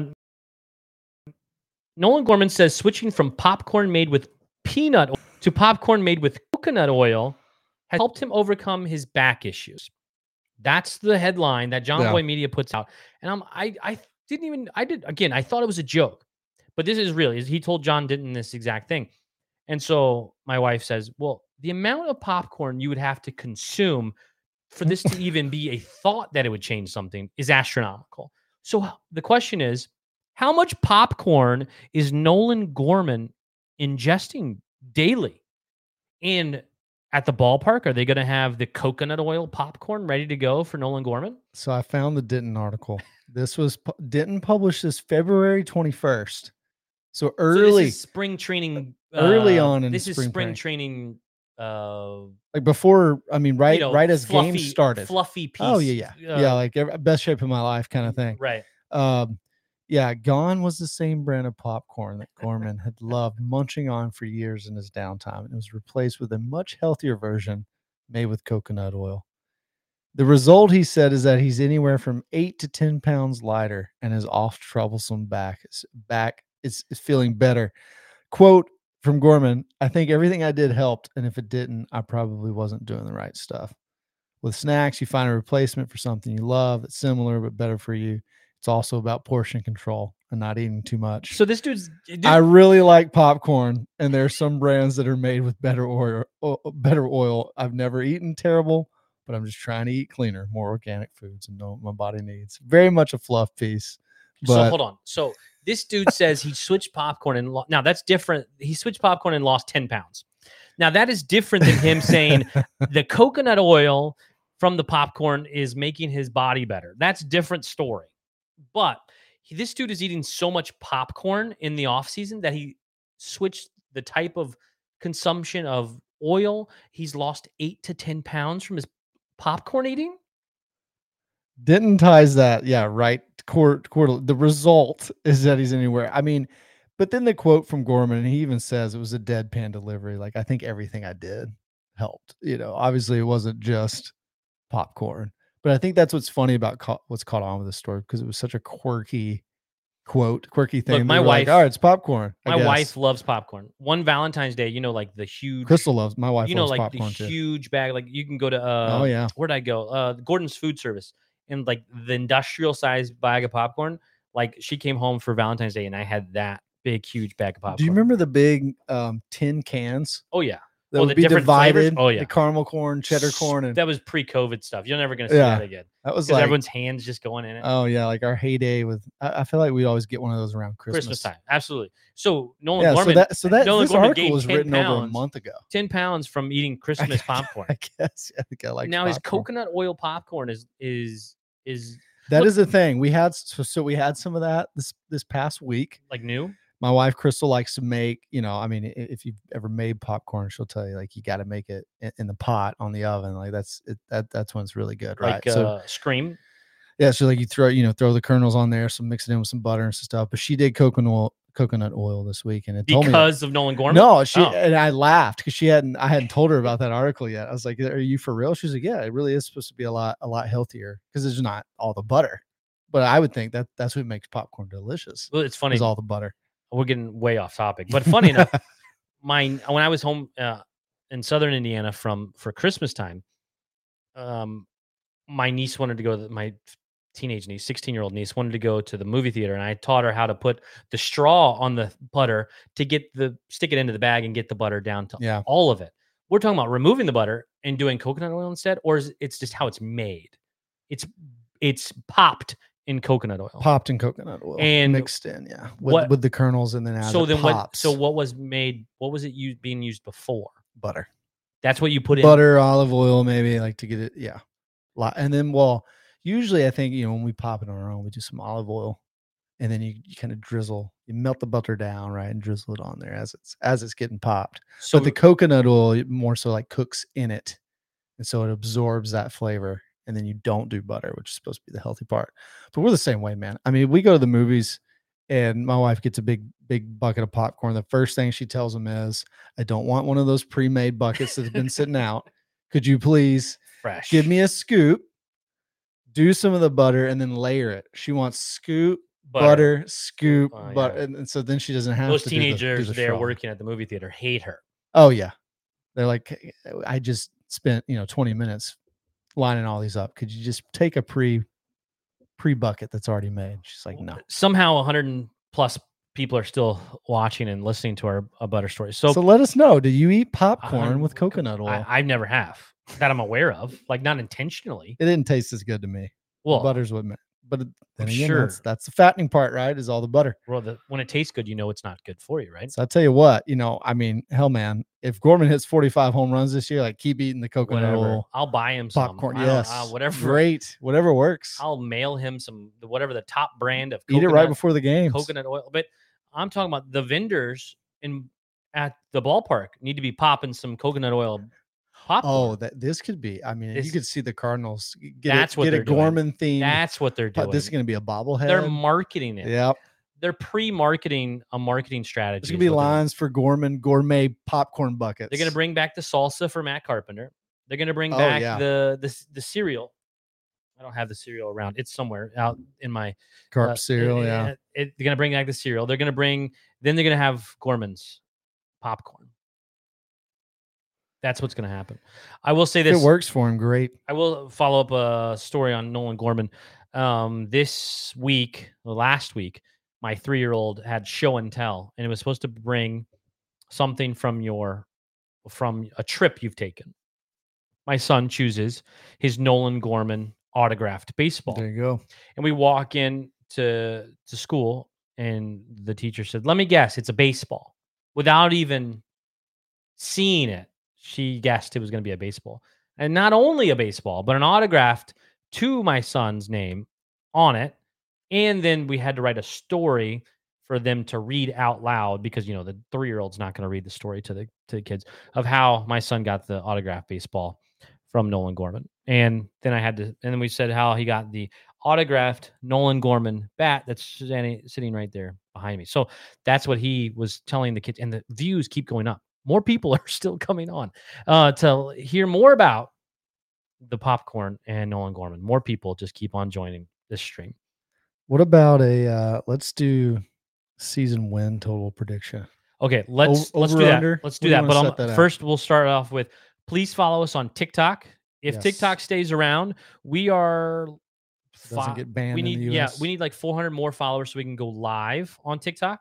[SPEAKER 3] Nolan Gorman says switching from popcorn made with peanut oil to popcorn made with coconut oil has helped him overcome his back issues. That's the headline that John
[SPEAKER 4] Yeah.
[SPEAKER 3] Boy Media puts out. And I'm, I, I didn't even, I did, again, I thought it was a joke, but this is real. He told John Denton this exact thing. And so my wife says, well, the amount of popcorn you would have to consume for this to even be a thought that it would change something is astronomical. So the question is, how much popcorn is Nolan Gorman ingesting daily? And at the ballpark, are they going to have the coconut oil popcorn ready to go for Nolan Gorman?
[SPEAKER 4] So I found the Denton article. This was Denton published this February twenty-first. So early,
[SPEAKER 3] so this is spring training.
[SPEAKER 4] Early
[SPEAKER 3] uh,
[SPEAKER 4] on in
[SPEAKER 3] this
[SPEAKER 4] spring
[SPEAKER 3] is spring
[SPEAKER 4] training.
[SPEAKER 3] training. Uh,
[SPEAKER 4] like before, I mean, right,
[SPEAKER 3] you know,
[SPEAKER 4] right as
[SPEAKER 3] fluffy,
[SPEAKER 4] games started.
[SPEAKER 3] Fluffy piece.
[SPEAKER 4] Oh yeah, yeah,
[SPEAKER 3] uh,
[SPEAKER 4] yeah. Like every, best shape of my life, kind of thing.
[SPEAKER 3] Right.
[SPEAKER 4] Um, yeah, Gone was the same brand of popcorn that Gorman had loved munching on for years in his downtime, and it was replaced with a much healthier version made with coconut oil. The result, he said, is that he's anywhere from eight to ten pounds lighter, and his oft troublesome back is back is, is feeling better. Quote from Gorman: "I think everything I did helped, and if it didn't, I probably wasn't doing the right stuff. With snacks, you find a replacement for something you love that's similar but better for you. It's also about portion control and not eating too much."
[SPEAKER 3] So this dude's. Dude,
[SPEAKER 4] I really like popcorn, and there are some brands that are made with better oil. Better oil. I've never eaten terrible, but I'm just trying to eat cleaner, more organic foods, and know what my body needs. Very much a fluff piece. But
[SPEAKER 3] so hold on. So this dude says he switched popcorn and lo- now that's different. He switched popcorn and lost ten pounds. Now that is different than him saying the coconut oil from the popcorn is making his body better. That's a different story. But he, this dude is eating so much popcorn in the off season that he switched the type of consumption of oil. He's lost eight to ten pounds from his popcorn eating.
[SPEAKER 4] Denton ties that, yeah, right. Court, court. The result is that he's anywhere. I mean, but then the quote from Gorman, and he even says it was a deadpan delivery. Like, I think everything I did helped. You know, obviously it wasn't just popcorn, but I think that's what's funny about ca- what's caught on with the story, because it was such a quirky quote, quirky thing.
[SPEAKER 3] Look, my
[SPEAKER 4] wife,
[SPEAKER 3] wife,
[SPEAKER 4] like, all right, it's popcorn. I
[SPEAKER 3] My
[SPEAKER 4] guess.
[SPEAKER 3] wife loves popcorn. One Valentine's Day, you know, like the huge
[SPEAKER 4] Crystal loves. My wife
[SPEAKER 3] you know,
[SPEAKER 4] loves
[SPEAKER 3] like
[SPEAKER 4] popcorn
[SPEAKER 3] the
[SPEAKER 4] too.
[SPEAKER 3] huge bag. Like you can go to uh,
[SPEAKER 4] Oh yeah,
[SPEAKER 3] where'd I go? Uh, Gordon's Food Service, and like the industrial size bag of popcorn. Like she came home for Valentine's Day, and I had that big, huge bag of popcorn.
[SPEAKER 4] Do you remember the big um, tin cans?
[SPEAKER 3] Oh yeah.
[SPEAKER 4] That
[SPEAKER 3] Oh,
[SPEAKER 4] would
[SPEAKER 3] the
[SPEAKER 4] be
[SPEAKER 3] different flavors?
[SPEAKER 4] divided.
[SPEAKER 3] Oh, yeah.
[SPEAKER 4] The caramel corn, cheddar corn, and
[SPEAKER 3] That was pre-COVID stuff. You're never gonna see
[SPEAKER 4] Yeah.
[SPEAKER 3] that again.
[SPEAKER 4] that was
[SPEAKER 3] Because
[SPEAKER 4] like
[SPEAKER 3] everyone's hands just going in it.
[SPEAKER 4] oh yeah, like our heyday with. I, I feel like we always get one of those around Christmas.
[SPEAKER 3] Christmas time, absolutely. So Nolan
[SPEAKER 4] Yeah, so
[SPEAKER 3] Gorman,
[SPEAKER 4] that so that
[SPEAKER 3] Nolan
[SPEAKER 4] this
[SPEAKER 3] Gorman
[SPEAKER 4] article
[SPEAKER 3] gained
[SPEAKER 4] was
[SPEAKER 3] ten
[SPEAKER 4] written over a
[SPEAKER 3] pounds.
[SPEAKER 4] month ago.
[SPEAKER 3] ten pounds from eating Christmas popcorn.
[SPEAKER 4] I guess I think I like
[SPEAKER 3] Now his
[SPEAKER 4] popcorn.
[SPEAKER 3] coconut oil popcorn is is is
[SPEAKER 4] That
[SPEAKER 3] look-
[SPEAKER 4] is the thing. We had so, so we had some of that this this past week.
[SPEAKER 3] like new.
[SPEAKER 4] My wife Crystal likes to make, you know, I mean, i- if you've ever made popcorn, she'll tell you like you got to make it in, in the pot on the oven. Like that's it, that that's when it's really good, right?
[SPEAKER 3] Like
[SPEAKER 4] so
[SPEAKER 3] uh, Scream.
[SPEAKER 4] yeah, so like you throw, you know, throw the kernels on there, some mix it in with some butter and some stuff. But she did coconut oil, coconut oil this week, and it told me
[SPEAKER 3] Because of Nolan Gorman?
[SPEAKER 4] no, she
[SPEAKER 3] Oh.
[SPEAKER 4] and I laughed because she hadn't. I hadn't told her about that article yet. I was like, "Are you for real?" She's like, "Yeah, it really is supposed to be a lot, a lot healthier because there's not all the butter." But I would think that that's what makes popcorn delicious.
[SPEAKER 3] Well, it's funny.
[SPEAKER 4] Is all the butter.
[SPEAKER 3] We're getting way off topic, but funny enough, my when I was home uh, in Southern Indiana from for Christmas time, um, my niece wanted to go. To, my teenage niece, sixteen year old niece, wanted to go to the movie theater, and I taught her how to put the straw on the butter to get the stick it into the bag and get the butter down to
[SPEAKER 4] Yeah.
[SPEAKER 3] all of it. We're talking about removing the butter and doing coconut oil instead, or is it's just how it's made? It's it's popped in coconut oil.
[SPEAKER 4] Popped in coconut oil
[SPEAKER 3] And
[SPEAKER 4] mixed in, yeah, with,
[SPEAKER 3] what-
[SPEAKER 4] with the kernels and then as
[SPEAKER 3] so
[SPEAKER 4] it
[SPEAKER 3] then what?
[SPEAKER 4] pops,
[SPEAKER 3] So what was made? What was it used being used before?
[SPEAKER 4] butter,
[SPEAKER 3] That's what you put in.
[SPEAKER 4] butter, olive oil, maybe like to get it, yeah, lot. And then well, usually I think you know when we pop it on our own, we do some olive oil, and then you, you kind of drizzle, you melt the butter down, right, and drizzle it on there as it's as it's getting popped.
[SPEAKER 3] So
[SPEAKER 4] But the coconut oil it more so like cooks in it, and so it absorbs that flavor. And then you don't do butter, which is supposed to be the healthy part. But we're the same way, man. I mean, we go to the movies, and my wife gets a big, big bucket of popcorn. The first thing she tells them is, "I don't want one of those pre-made buckets that's been sitting out. Could you please
[SPEAKER 3] fresh.
[SPEAKER 4] give me a scoop, do some of the butter, and then layer it?" She wants scoop, butter, scoop,
[SPEAKER 3] Oh,
[SPEAKER 4] butter,
[SPEAKER 3] yeah.
[SPEAKER 4] and, and so then she doesn't have
[SPEAKER 3] Those
[SPEAKER 4] to do the- do
[SPEAKER 3] teenagers
[SPEAKER 4] the
[SPEAKER 3] there
[SPEAKER 4] straw.
[SPEAKER 3] working at the movie theater hate her.
[SPEAKER 4] Oh yeah, they're like, I just spent you know twenty minutes lining all these up. Could you just take a pre pre bucket that's already made? She's like, no.
[SPEAKER 3] Somehow, one hundred plus people are still watching and listening to our uh, butter stories. So,
[SPEAKER 4] So, let us know. Do you eat popcorn
[SPEAKER 3] I'm-
[SPEAKER 4] with coconut oil?
[SPEAKER 3] I, I never have that I'm aware of, like not intentionally.
[SPEAKER 4] it didn't taste as good to me.
[SPEAKER 3] Well,
[SPEAKER 4] Butter's what ma- but then
[SPEAKER 3] I'm
[SPEAKER 4] again,
[SPEAKER 3] sure.
[SPEAKER 4] that's that's the fattening part, right? Is all the butter.
[SPEAKER 3] Well, the, when it tastes good, you know it's not good for you, right?
[SPEAKER 4] So I tell you what, you know, I mean, hell, man, if Gorman hits forty-five home runs this year, like keep eating the coconut
[SPEAKER 3] Whatever.
[SPEAKER 4] oil
[SPEAKER 3] I'll buy him some
[SPEAKER 4] popcorn.
[SPEAKER 3] I don't-
[SPEAKER 4] Yes,
[SPEAKER 3] uh, whatever.
[SPEAKER 4] great, whatever works.
[SPEAKER 3] I'll mail him some whatever the top brand of
[SPEAKER 4] Eat it
[SPEAKER 3] coconut,
[SPEAKER 4] right before the game.
[SPEAKER 3] coconut oil. But I'm talking about the vendors in at the ballpark need to be popping some coconut oil popcorn.
[SPEAKER 4] Oh, that this could be. I mean,
[SPEAKER 3] This-
[SPEAKER 4] you could see the Cardinals get
[SPEAKER 3] That's
[SPEAKER 4] it,
[SPEAKER 3] what
[SPEAKER 4] get
[SPEAKER 3] they're
[SPEAKER 4] a
[SPEAKER 3] doing.
[SPEAKER 4] Gorman theme.
[SPEAKER 3] That's what they're doing.
[SPEAKER 4] This is going to be a bobblehead.
[SPEAKER 3] They're marketing it.
[SPEAKER 4] Yep.
[SPEAKER 3] They're pre-marketing a marketing strategy.
[SPEAKER 4] There's going to be
[SPEAKER 3] is what they're doing.
[SPEAKER 4] lines for Gorman gourmet popcorn buckets.
[SPEAKER 3] They're going to bring back the salsa for Matt Carpenter. They're going to bring
[SPEAKER 4] Oh,
[SPEAKER 3] back
[SPEAKER 4] yeah.
[SPEAKER 3] the, the the cereal. I don't have the cereal around. It's somewhere out in my
[SPEAKER 4] carp
[SPEAKER 3] uh,
[SPEAKER 4] cereal.
[SPEAKER 3] it-
[SPEAKER 4] yeah.
[SPEAKER 3] it- it- they're going to bring back the cereal. They're going to bring. Then they're going to have Gorman's popcorn. That's what's going to happen. I will say
[SPEAKER 4] If
[SPEAKER 3] this.
[SPEAKER 4] it works for him, great.
[SPEAKER 3] I will follow up a story on Nolan Gorman. Um, this week, well, last week, my three-year-old had show and tell, and it was supposed to bring something from your from a trip you've taken. My son chooses his Nolan Gorman autographed baseball,
[SPEAKER 4] There you go.
[SPEAKER 3] and we walk in to to school, and the teacher said, "Let me guess, it's a baseball," without even seeing it. She guessed it was going to be a baseball, and not only a baseball, but an autographed to my son's name on it. And then we had to write a story for them to read out loud because, you know, the three-year-old's not going to read the story to the to the kids of how my son got the autographed baseball from Nolan Gorman. And then I had to, and then we said how he got the autographed Nolan Gorman bat that's standing, sitting right there behind me. So that's what he was telling the kids, and the views keep going up. More people are still coming on uh, to hear more about the popcorn and Nolan Gorman. More people just keep on joining this stream.
[SPEAKER 4] What about a uh let's do season win total prediction?
[SPEAKER 3] Okay, let's
[SPEAKER 4] O-
[SPEAKER 3] let's
[SPEAKER 4] over,
[SPEAKER 3] do that.
[SPEAKER 4] under?
[SPEAKER 3] Let's
[SPEAKER 4] Where
[SPEAKER 3] do
[SPEAKER 4] do you
[SPEAKER 3] that.
[SPEAKER 4] wanna
[SPEAKER 3] But
[SPEAKER 4] set
[SPEAKER 3] um,
[SPEAKER 4] that at?
[SPEAKER 3] first, we'll start off with please follow us on TikTok. If
[SPEAKER 4] Yes.
[SPEAKER 3] TikTok stays around, we are
[SPEAKER 4] Doesn't
[SPEAKER 3] fi-
[SPEAKER 4] get banned
[SPEAKER 3] we
[SPEAKER 4] in
[SPEAKER 3] need
[SPEAKER 4] the U
[SPEAKER 3] yeah
[SPEAKER 4] S.
[SPEAKER 3] we need like four hundred more followers so we can go live on TikTok.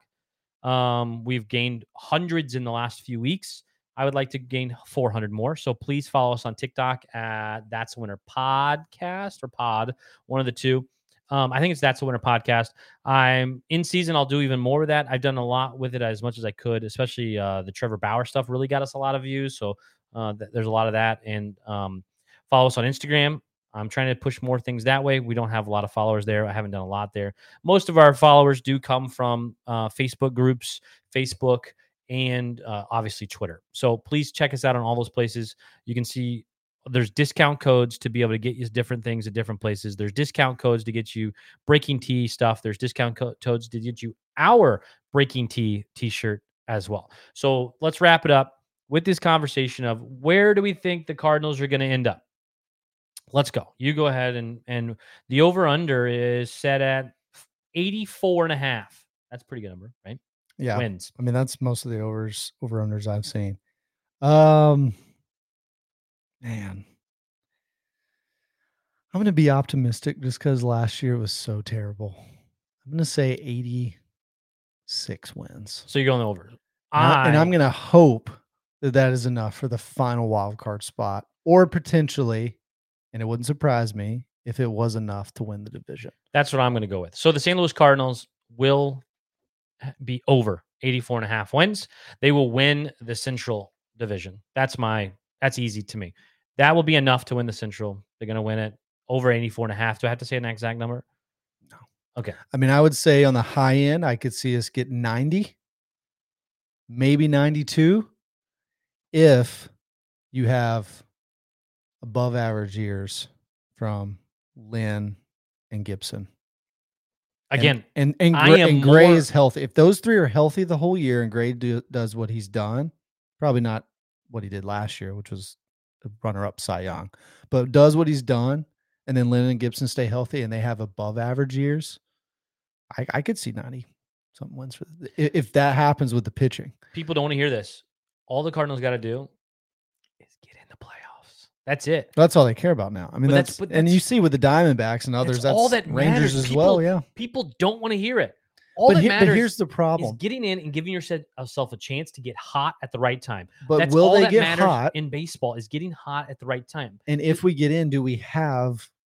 [SPEAKER 3] Um, we've gained hundreds in the last few weeks. I would like to gain four hundred more. So please follow us on TikTok at That's a Winner Podcast or Pod, one of the two. Um, I think it's That's a Winner Podcast. I'm in season. I'll do even more with that. I've done a lot with it as much as I could, especially uh, the Trevor Bauer stuff really got us a lot of views. So uh, th- there's a lot of that. And um, follow us on Instagram. I'm trying to push more things that way. We don't have a lot of followers there. I haven't done a lot there. Most of our followers do come from uh, Facebook groups, Facebook, and uh, obviously Twitter. So please check us out on all those places. You can see there's discount codes to be able to get you different things at different places. There's discount codes to get you Breaking Tea stuff. There's discount co- codes to get you our Breaking Tea t-shirt as well. So let's wrap it up with this conversation of where do we think the Cardinals are going to end up? Let's go. You go ahead and and the over-under is set at eighty-four and a half. That's a pretty good number, right?
[SPEAKER 4] Yeah.
[SPEAKER 3] Wins.
[SPEAKER 4] I mean, that's most of the overs over unders I've seen. Um man. I'm gonna be optimistic just because last year was so terrible. I'm gonna say eighty-six wins.
[SPEAKER 3] So you're going over.
[SPEAKER 4] And, I, and
[SPEAKER 3] I-
[SPEAKER 4] I'm gonna hope that that is enough for the final wild card spot, or potentially, and it wouldn't surprise me if it was enough to win the division.
[SPEAKER 3] That's what I'm going to go with. So the Saint Louis Cardinals will be over eighty-four and a half wins. They will win the Central Division. That's my, that's easy to me. That will be enough to win the Central. They're going to win it over eighty-four and a half. Do I have to say an exact number?
[SPEAKER 4] No.
[SPEAKER 3] Okay.
[SPEAKER 4] I mean, I would say on the high end, I could see us get ninety, maybe ninety-two, if you have above average years from Lynn and Gibson.
[SPEAKER 3] Again,
[SPEAKER 4] and and, and,
[SPEAKER 3] I
[SPEAKER 4] Gray,
[SPEAKER 3] am
[SPEAKER 4] and Gray
[SPEAKER 3] more-
[SPEAKER 4] is healthy. If those three are healthy the whole year, and Gray do, does what he's done, probably not what he did last year, which was a runner-up Cy Young, but does what he's done, and then Lynn and Gibson stay healthy, and they have above average years, I, I could see ninety something wins for the, if if that happens with the pitching.
[SPEAKER 3] people don't want to hear this. All the Cardinals got to do is get in the playoffs. That's it.
[SPEAKER 4] That's all they care about now. I mean,
[SPEAKER 3] But
[SPEAKER 4] that's,
[SPEAKER 3] that's- but
[SPEAKER 4] and
[SPEAKER 3] that's-
[SPEAKER 4] you see with the Diamondbacks and others,
[SPEAKER 3] That's
[SPEAKER 4] that's
[SPEAKER 3] all that
[SPEAKER 4] Rangers
[SPEAKER 3] matters.
[SPEAKER 4] as
[SPEAKER 3] People-
[SPEAKER 4] well. Yeah,
[SPEAKER 3] People don't want to hear it. All
[SPEAKER 4] but,
[SPEAKER 3] that
[SPEAKER 4] he- but
[SPEAKER 3] matters
[SPEAKER 4] here's the
[SPEAKER 3] is
[SPEAKER 4] problem.
[SPEAKER 3] getting in and giving yourself a chance to get hot at the right time.
[SPEAKER 4] But
[SPEAKER 3] That's
[SPEAKER 4] will
[SPEAKER 3] all
[SPEAKER 4] they
[SPEAKER 3] that
[SPEAKER 4] get
[SPEAKER 3] matters
[SPEAKER 4] hot?
[SPEAKER 3] in baseball is getting hot at the right time.
[SPEAKER 4] And if we get in, do we have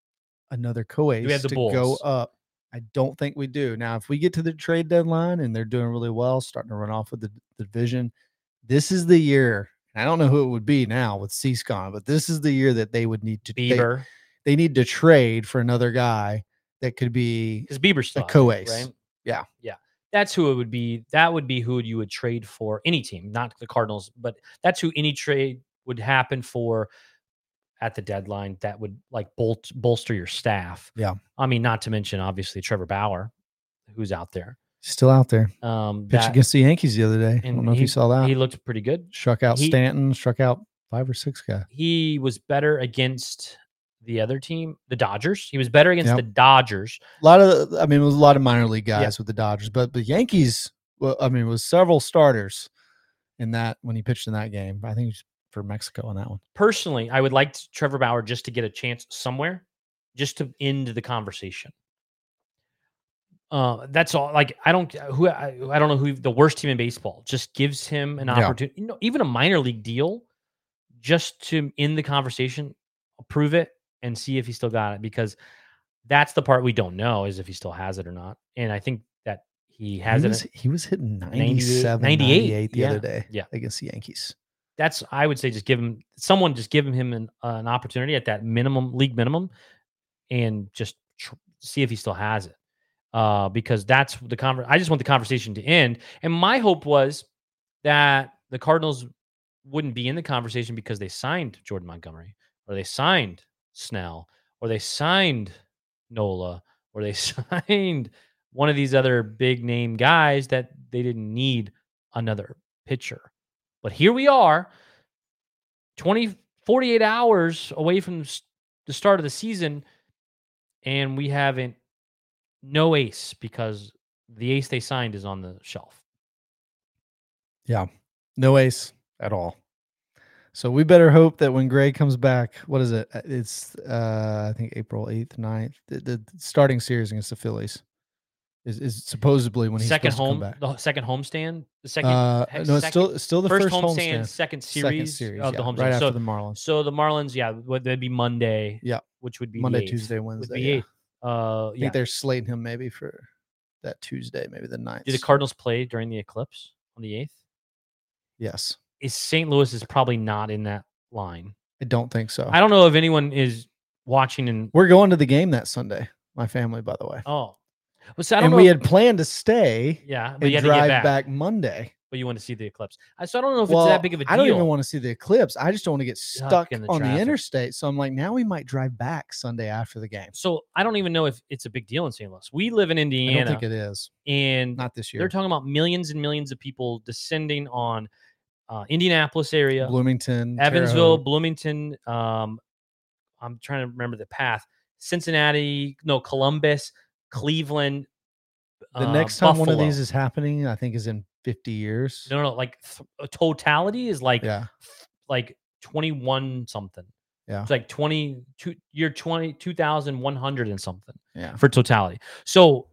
[SPEAKER 4] another Coace
[SPEAKER 3] we have the
[SPEAKER 4] to
[SPEAKER 3] Bulls?
[SPEAKER 4] go up. I don't think we do. Now, if we get to the trade deadline and they're doing really well, starting to run off with the, the division, this is the year. I don't know who it would be now with Cease gone, but this is the year that they would need to
[SPEAKER 3] Bieber.
[SPEAKER 4] They, they need to trade for another guy that could be
[SPEAKER 3] Because Bieber's still
[SPEAKER 4] a
[SPEAKER 3] out,
[SPEAKER 4] Coace,
[SPEAKER 3] right?
[SPEAKER 4] Yeah.
[SPEAKER 3] Yeah. That's who it would be. That would be who you would trade for any team, not the Cardinals, but that's who any trade would happen for at the deadline that would like bol- bolster your staff.
[SPEAKER 4] Yeah.
[SPEAKER 3] I mean, not to mention, obviously, Trevor Bauer, who's out there.
[SPEAKER 4] Still out there.
[SPEAKER 3] Um,
[SPEAKER 4] Pitched
[SPEAKER 3] that,
[SPEAKER 4] against the Yankees the other day. I
[SPEAKER 3] and
[SPEAKER 4] don't know
[SPEAKER 3] he,
[SPEAKER 4] if you saw that.
[SPEAKER 3] He looked pretty good.
[SPEAKER 4] Struck out
[SPEAKER 3] He-
[SPEAKER 4] Stanton, struck out five or six guys.
[SPEAKER 3] He was better against the other team, the Dodgers. He was better against
[SPEAKER 4] Yep.
[SPEAKER 3] the Dodgers.
[SPEAKER 4] A lot of, I mean, it was a lot of minor league guys
[SPEAKER 3] Yeah.
[SPEAKER 4] with the Dodgers, but the Yankees, well, I mean, it was several starters in that when he pitched in that game. I think he was for Mexico on that one.
[SPEAKER 3] Personally, I would like Trevor Bauer just to get a chance somewhere, just to end the conversation. Uh, that's all. Like, I don't who I, I don't know who the worst team in baseball just gives him an
[SPEAKER 4] Yeah.
[SPEAKER 3] opportunity. You know, even a minor league deal, just to end the conversation, approve it, and see if he still got it. Because that's the part we don't know is if he still has it or not. And I think that he has
[SPEAKER 4] he
[SPEAKER 3] it.
[SPEAKER 4] was, he was hitting
[SPEAKER 3] ninety-eight,
[SPEAKER 4] ninety-seven,
[SPEAKER 3] ninety-eight,
[SPEAKER 4] ninety-eight the
[SPEAKER 3] yeah,
[SPEAKER 4] other day
[SPEAKER 3] yeah.
[SPEAKER 4] against the Yankees.
[SPEAKER 3] That's I would say just give him someone just give him an uh, an opportunity at that minimum league minimum, and just tr- see if he still has it. Uh, because that's the conver- I just want the conversation to end. And my hope was that the Cardinals wouldn't be in the conversation because they signed Jordan Montgomery, or they signed Snell, or they signed Nola, or they signed one of these other big name guys that they didn't need another pitcher. But here we are, twenty, forty-eight hours away from the start of the season, and we haven't no ace because the ace they signed is on the shelf.
[SPEAKER 4] Yeah. No ace at all. So we better hope that when Gray comes back, what is it? It's, uh, I think April eighth, ninth. The, the starting series against the Phillies is, is supposedly when he's
[SPEAKER 3] second
[SPEAKER 4] supposed
[SPEAKER 3] home,
[SPEAKER 4] to come back.
[SPEAKER 3] the second homestand, the second,
[SPEAKER 4] Uh,
[SPEAKER 3] heck,
[SPEAKER 4] no, it's
[SPEAKER 3] second-
[SPEAKER 4] still still the
[SPEAKER 3] first,
[SPEAKER 4] first,
[SPEAKER 3] homestand,
[SPEAKER 4] homestand.
[SPEAKER 3] second
[SPEAKER 4] Second
[SPEAKER 3] series,
[SPEAKER 4] series
[SPEAKER 3] of the
[SPEAKER 4] yeah,
[SPEAKER 3] homestand.
[SPEAKER 4] right after
[SPEAKER 3] so,
[SPEAKER 4] the Marlins.
[SPEAKER 3] so the Marlins, yeah, would that'd be Monday,
[SPEAKER 4] Yeah,
[SPEAKER 3] which would be
[SPEAKER 4] Monday,
[SPEAKER 3] the eighth,
[SPEAKER 4] Tuesday,
[SPEAKER 3] would
[SPEAKER 4] Wednesday.
[SPEAKER 3] be
[SPEAKER 4] Yeah.
[SPEAKER 3] eighth. Uh,
[SPEAKER 4] I think
[SPEAKER 3] yeah.
[SPEAKER 4] they're slating him maybe for that Tuesday, maybe the ninth.
[SPEAKER 3] Do the Cardinals play during the eclipse on the eighth?
[SPEAKER 4] Yes,
[SPEAKER 3] Is Saint Louis is probably not in that line.
[SPEAKER 4] I don't think so.
[SPEAKER 3] I don't know if anyone is watching and
[SPEAKER 4] We're going to the game that Sunday. My family, by the way.
[SPEAKER 3] oh, well, so I don't
[SPEAKER 4] And
[SPEAKER 3] know.
[SPEAKER 4] we
[SPEAKER 3] if-
[SPEAKER 4] had planned to stay
[SPEAKER 3] yeah, but
[SPEAKER 4] and
[SPEAKER 3] you had to
[SPEAKER 4] drive
[SPEAKER 3] get back.
[SPEAKER 4] back. Monday.
[SPEAKER 3] But you want to see the eclipse. I so I don't know if
[SPEAKER 4] Well,
[SPEAKER 3] it's that big of a deal.
[SPEAKER 4] I don't even want to see the eclipse. I just don't want to get
[SPEAKER 3] Stuck
[SPEAKER 4] stuck
[SPEAKER 3] in the
[SPEAKER 4] on
[SPEAKER 3] traffic.
[SPEAKER 4] the interstate. So I'm like, now we might drive back Sunday after the game.
[SPEAKER 3] So I don't even know if it's a big deal in Saint Louis. We live in
[SPEAKER 4] I
[SPEAKER 3] Indiana,
[SPEAKER 4] don't think it is.
[SPEAKER 3] and
[SPEAKER 4] Not this
[SPEAKER 3] they're
[SPEAKER 4] year.
[SPEAKER 3] talking about millions and millions of people descending on uh, Indianapolis area,
[SPEAKER 4] Bloomington, Terre
[SPEAKER 3] Evansville,
[SPEAKER 4] Haute.
[SPEAKER 3] Bloomington. Um, I'm trying to remember the path. Cincinnati, no, Columbus, Cleveland.
[SPEAKER 4] The
[SPEAKER 3] uh,
[SPEAKER 4] next time one of
[SPEAKER 3] Buffalo.
[SPEAKER 4] these is happening, I think, is in fifty years.
[SPEAKER 3] no, no, like th- a totality is like
[SPEAKER 4] Yeah.
[SPEAKER 3] like twenty-one something.
[SPEAKER 4] Yeah.
[SPEAKER 3] It's like twenty two year twenty two thousand one hundred and something
[SPEAKER 4] Yeah.
[SPEAKER 3] for totality. So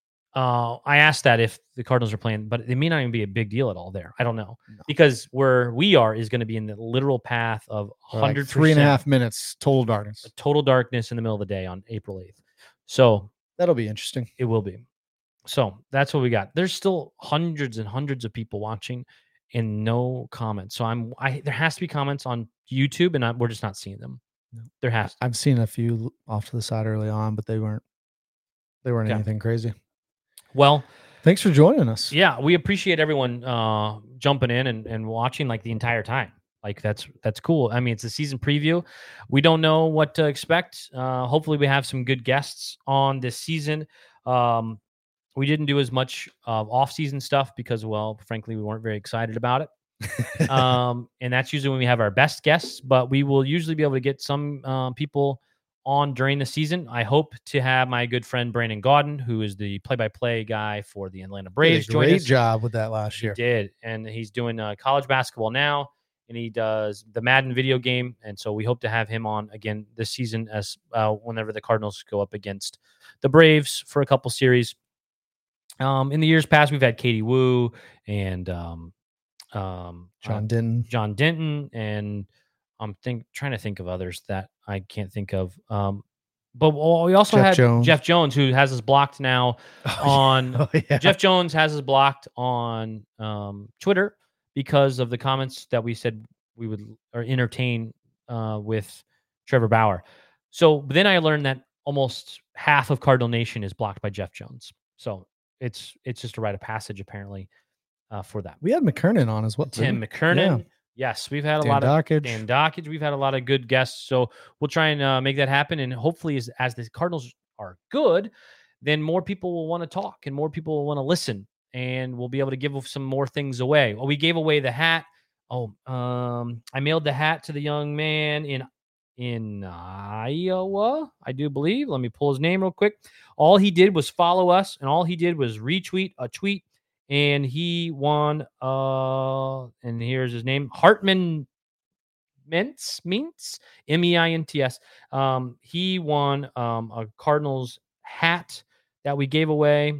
[SPEAKER 3] uh, I asked that if the Cardinals are playing, but it may not even be a big deal at all there. I don't know
[SPEAKER 4] No.
[SPEAKER 3] because where we are is going to be in the literal path of
[SPEAKER 4] We're
[SPEAKER 3] hundred
[SPEAKER 4] like three and a half minutes total darkness.
[SPEAKER 3] total darkness in the middle of the day on April eighth. So
[SPEAKER 4] That'll be interesting.
[SPEAKER 3] it will be. So that's what we got. There's still hundreds and hundreds of people watching and no comments. So I'm I there has to be comments on YouTube and I, we're just not seeing them.
[SPEAKER 4] No.
[SPEAKER 3] There has to.
[SPEAKER 4] I've seen a few off to the side early on, but they weren't they weren't
[SPEAKER 3] Okay.
[SPEAKER 4] anything crazy.
[SPEAKER 3] Well,
[SPEAKER 4] Thanks for joining us.
[SPEAKER 3] yeah, we appreciate everyone uh jumping in and, and watching like the entire time. Like that's that's cool. I mean, it's a season preview. We don't know what to expect. Uh hopefully we have some good guests on this season. Um we didn't do as much uh, off-season stuff because, well, frankly, we weren't very excited about it. um, and that's usually when we have our best guests, but we will usually be able to get some uh, people on during the season. I hope to have my good friend Brandon Gaudin, who is the play-by-play guy for the Atlanta Braves,
[SPEAKER 4] Did a
[SPEAKER 3] join
[SPEAKER 4] great
[SPEAKER 3] us.
[SPEAKER 4] job with that last
[SPEAKER 3] He
[SPEAKER 4] year.
[SPEAKER 3] did, and he's doing uh, college basketball now, and he does the Madden video game, and so we hope to have him on again this season as uh, whenever the Cardinals go up against the Braves for a couple series. Um, in the years past, we've had Katie Wu and um, um,
[SPEAKER 4] John
[SPEAKER 3] uh,
[SPEAKER 4] Denton.
[SPEAKER 3] John Denton, and I'm think trying to think of others that I can't think of. Um, But we also
[SPEAKER 4] Jeff
[SPEAKER 3] had
[SPEAKER 4] Jones.
[SPEAKER 3] Jeff Jones, who has us blocked now
[SPEAKER 4] Oh,
[SPEAKER 3] on
[SPEAKER 4] oh, yeah.
[SPEAKER 3] Jeff Jones has us blocked on um, Twitter because of the comments that we said we would or entertain uh, with Trevor Bauer. So but then I learned that almost half of Cardinal Nation is blocked by Jeff Jones. So it's it's just a rite of passage apparently uh, for that.
[SPEAKER 4] We had McKernan on as well.
[SPEAKER 3] Tim
[SPEAKER 4] too.
[SPEAKER 3] McKernan.
[SPEAKER 4] Yeah.
[SPEAKER 3] Yes, we've had a
[SPEAKER 4] Dan
[SPEAKER 3] lot of
[SPEAKER 4] Dockage.
[SPEAKER 3] Dan Dockage. We've had a lot of good guests. So we'll try and uh, make that happen. And hopefully as, as the Cardinals are good, then more people will want to talk and more people will want to listen. And we'll be able to give some more things away. Well, we gave away the hat. Oh, um, I mailed the hat to the young man in in Iowa, I do believe. Let me pull his name real quick. All he did was follow us, and all he did was retweet a tweet, and he won. Uh, and here's his name, Hartman Mintz, Mintz, M E I N T S. Um, he won um, a Cardinals hat that we gave away.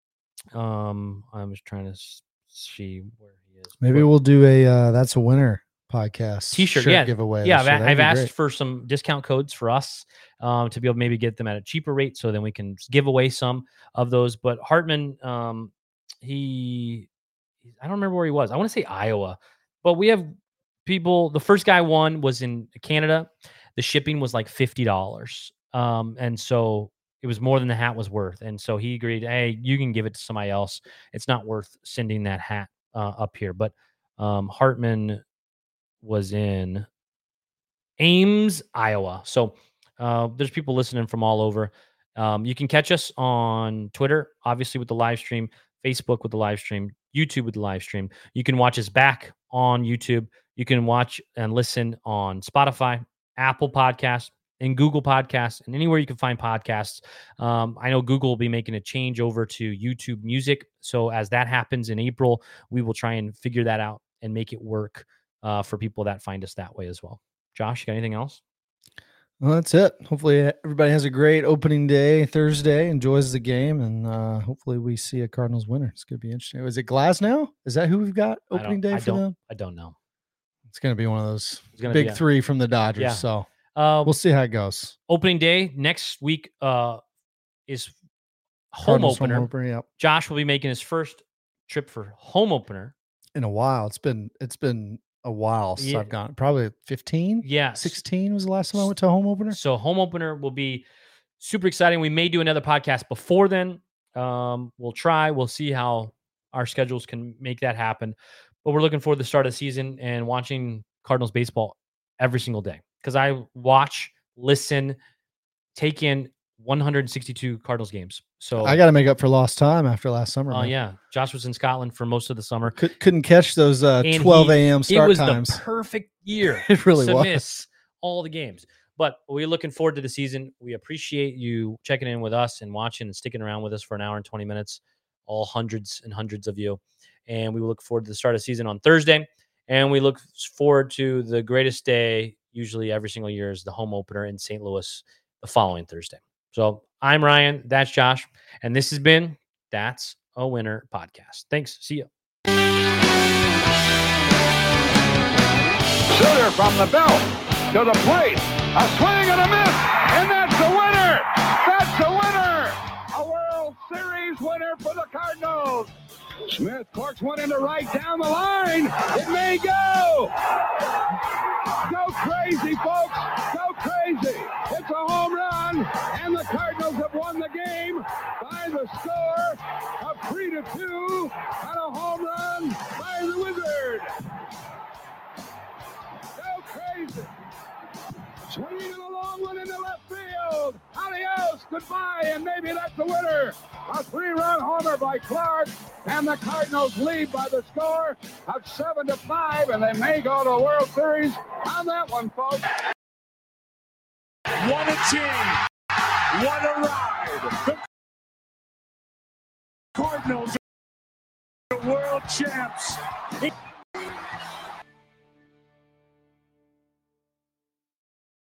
[SPEAKER 3] Um, I'm just trying to see where he is.
[SPEAKER 4] Maybe
[SPEAKER 3] But-
[SPEAKER 4] we'll do a uh, That's a Winner podcast
[SPEAKER 3] T-shirt,
[SPEAKER 4] shirt
[SPEAKER 3] yeah,
[SPEAKER 4] giveaway.
[SPEAKER 3] Yeah,
[SPEAKER 4] this year.
[SPEAKER 3] I've,
[SPEAKER 4] That'd
[SPEAKER 3] I've
[SPEAKER 4] be
[SPEAKER 3] asked
[SPEAKER 4] great.
[SPEAKER 3] for some discount codes for us um, to be able to maybe get them at a cheaper rate, so then we can give away some of those. But Hartman, um, he, I don't remember where he was. I want to say Iowa, but we have people. The first guy won was in Canada. The shipping was like fifty dollars, um, and so it was more than the hat was worth. And so he agreed, hey, you can give it to somebody else. It's not worth sending that hat uh, up here. But um, Hartman was in Ames, Iowa. So uh, there's people listening from all over. Um, you can catch us on Twitter, obviously with the live stream, Facebook with the live stream, YouTube with the live stream. You can watch us back on YouTube. You can watch and listen on Spotify, Apple Podcasts, and Google Podcasts, and anywhere you can find podcasts. Um, I know Google will be making a change over to YouTube Music. So as that happens in April, we will try and figure that out and make it work uh, for people that find us that way as well. Josh, you got anything else?
[SPEAKER 4] Well, that's it. Hopefully everybody has a great opening day Thursday, enjoys the game, and uh, hopefully we see a Cardinals winner. It's going to be interesting. Is it Glasnow? Is that who we've got
[SPEAKER 3] I
[SPEAKER 4] opening
[SPEAKER 3] don't-
[SPEAKER 4] day
[SPEAKER 3] I
[SPEAKER 4] for
[SPEAKER 3] don't,
[SPEAKER 4] them?
[SPEAKER 3] I don't know.
[SPEAKER 4] It's going to be one of those
[SPEAKER 3] It's gonna
[SPEAKER 4] big
[SPEAKER 3] be a-
[SPEAKER 4] three from the Dodgers.
[SPEAKER 3] Yeah.
[SPEAKER 4] So
[SPEAKER 3] Uh,
[SPEAKER 4] we'll see how it goes.
[SPEAKER 3] opening day next week uh, is home
[SPEAKER 4] Cardinals
[SPEAKER 3] opener.
[SPEAKER 4] opener, yep.
[SPEAKER 3] Josh will be making his first trip for home opener.
[SPEAKER 4] In a while. It's been it's been a while since
[SPEAKER 3] Yeah.
[SPEAKER 4] I've gone. Probably fifteen,
[SPEAKER 3] Yeah,
[SPEAKER 4] sixteen was the last time I went to a home opener.
[SPEAKER 3] So home opener will be super exciting. We may do another podcast before then. Um, we'll try. We'll see how our schedules can make that happen. But we're looking forward to the start of the season and watching Cardinals baseball every single day because I watch, listen, take in one hundred sixty-two Cardinals games. So
[SPEAKER 4] I got to make up for lost time after last summer.
[SPEAKER 3] Oh
[SPEAKER 4] man.
[SPEAKER 3] yeah, Josh was in Scotland for most of the summer.
[SPEAKER 4] Could, couldn't catch those uh,
[SPEAKER 3] And
[SPEAKER 4] twelve
[SPEAKER 3] he-
[SPEAKER 4] a.m.
[SPEAKER 3] It
[SPEAKER 4] start
[SPEAKER 3] was
[SPEAKER 4] times.
[SPEAKER 3] the perfect year.
[SPEAKER 4] It really
[SPEAKER 3] to
[SPEAKER 4] was.
[SPEAKER 3] miss all the games. But we're looking forward to the season. We appreciate you checking in with us and watching and sticking around with us for an hour and twenty minutes, all hundreds and hundreds of you. And we look forward to the start of the season on Thursday. And we look forward to the greatest day, usually every single year, is the home opener in Saint Louis the following Thursday. So I'm Ryan. That's Josh. And this has been That's a Winner podcast. Thanks. See ya.
[SPEAKER 1] Sutter from the belt to the plate. A swing and a miss. And that's the winner. That's the winner. A World Series winner for the Cardinals. Smith corks one into right down the line. It may go. Go crazy, folks. Go crazy. It's a home run. And the Cardinals have won the game by the score of three to two on a home run by the Wizard. Go crazy. Swinging a long one into left field. Adios, goodbye, and maybe that's the winner. A three-run homer by Clark, and the Cardinals lead by the score of seven to five, and they may go to the World Series on that one, folks.
[SPEAKER 2] What a team! What a ride! The Cardinals are world champs.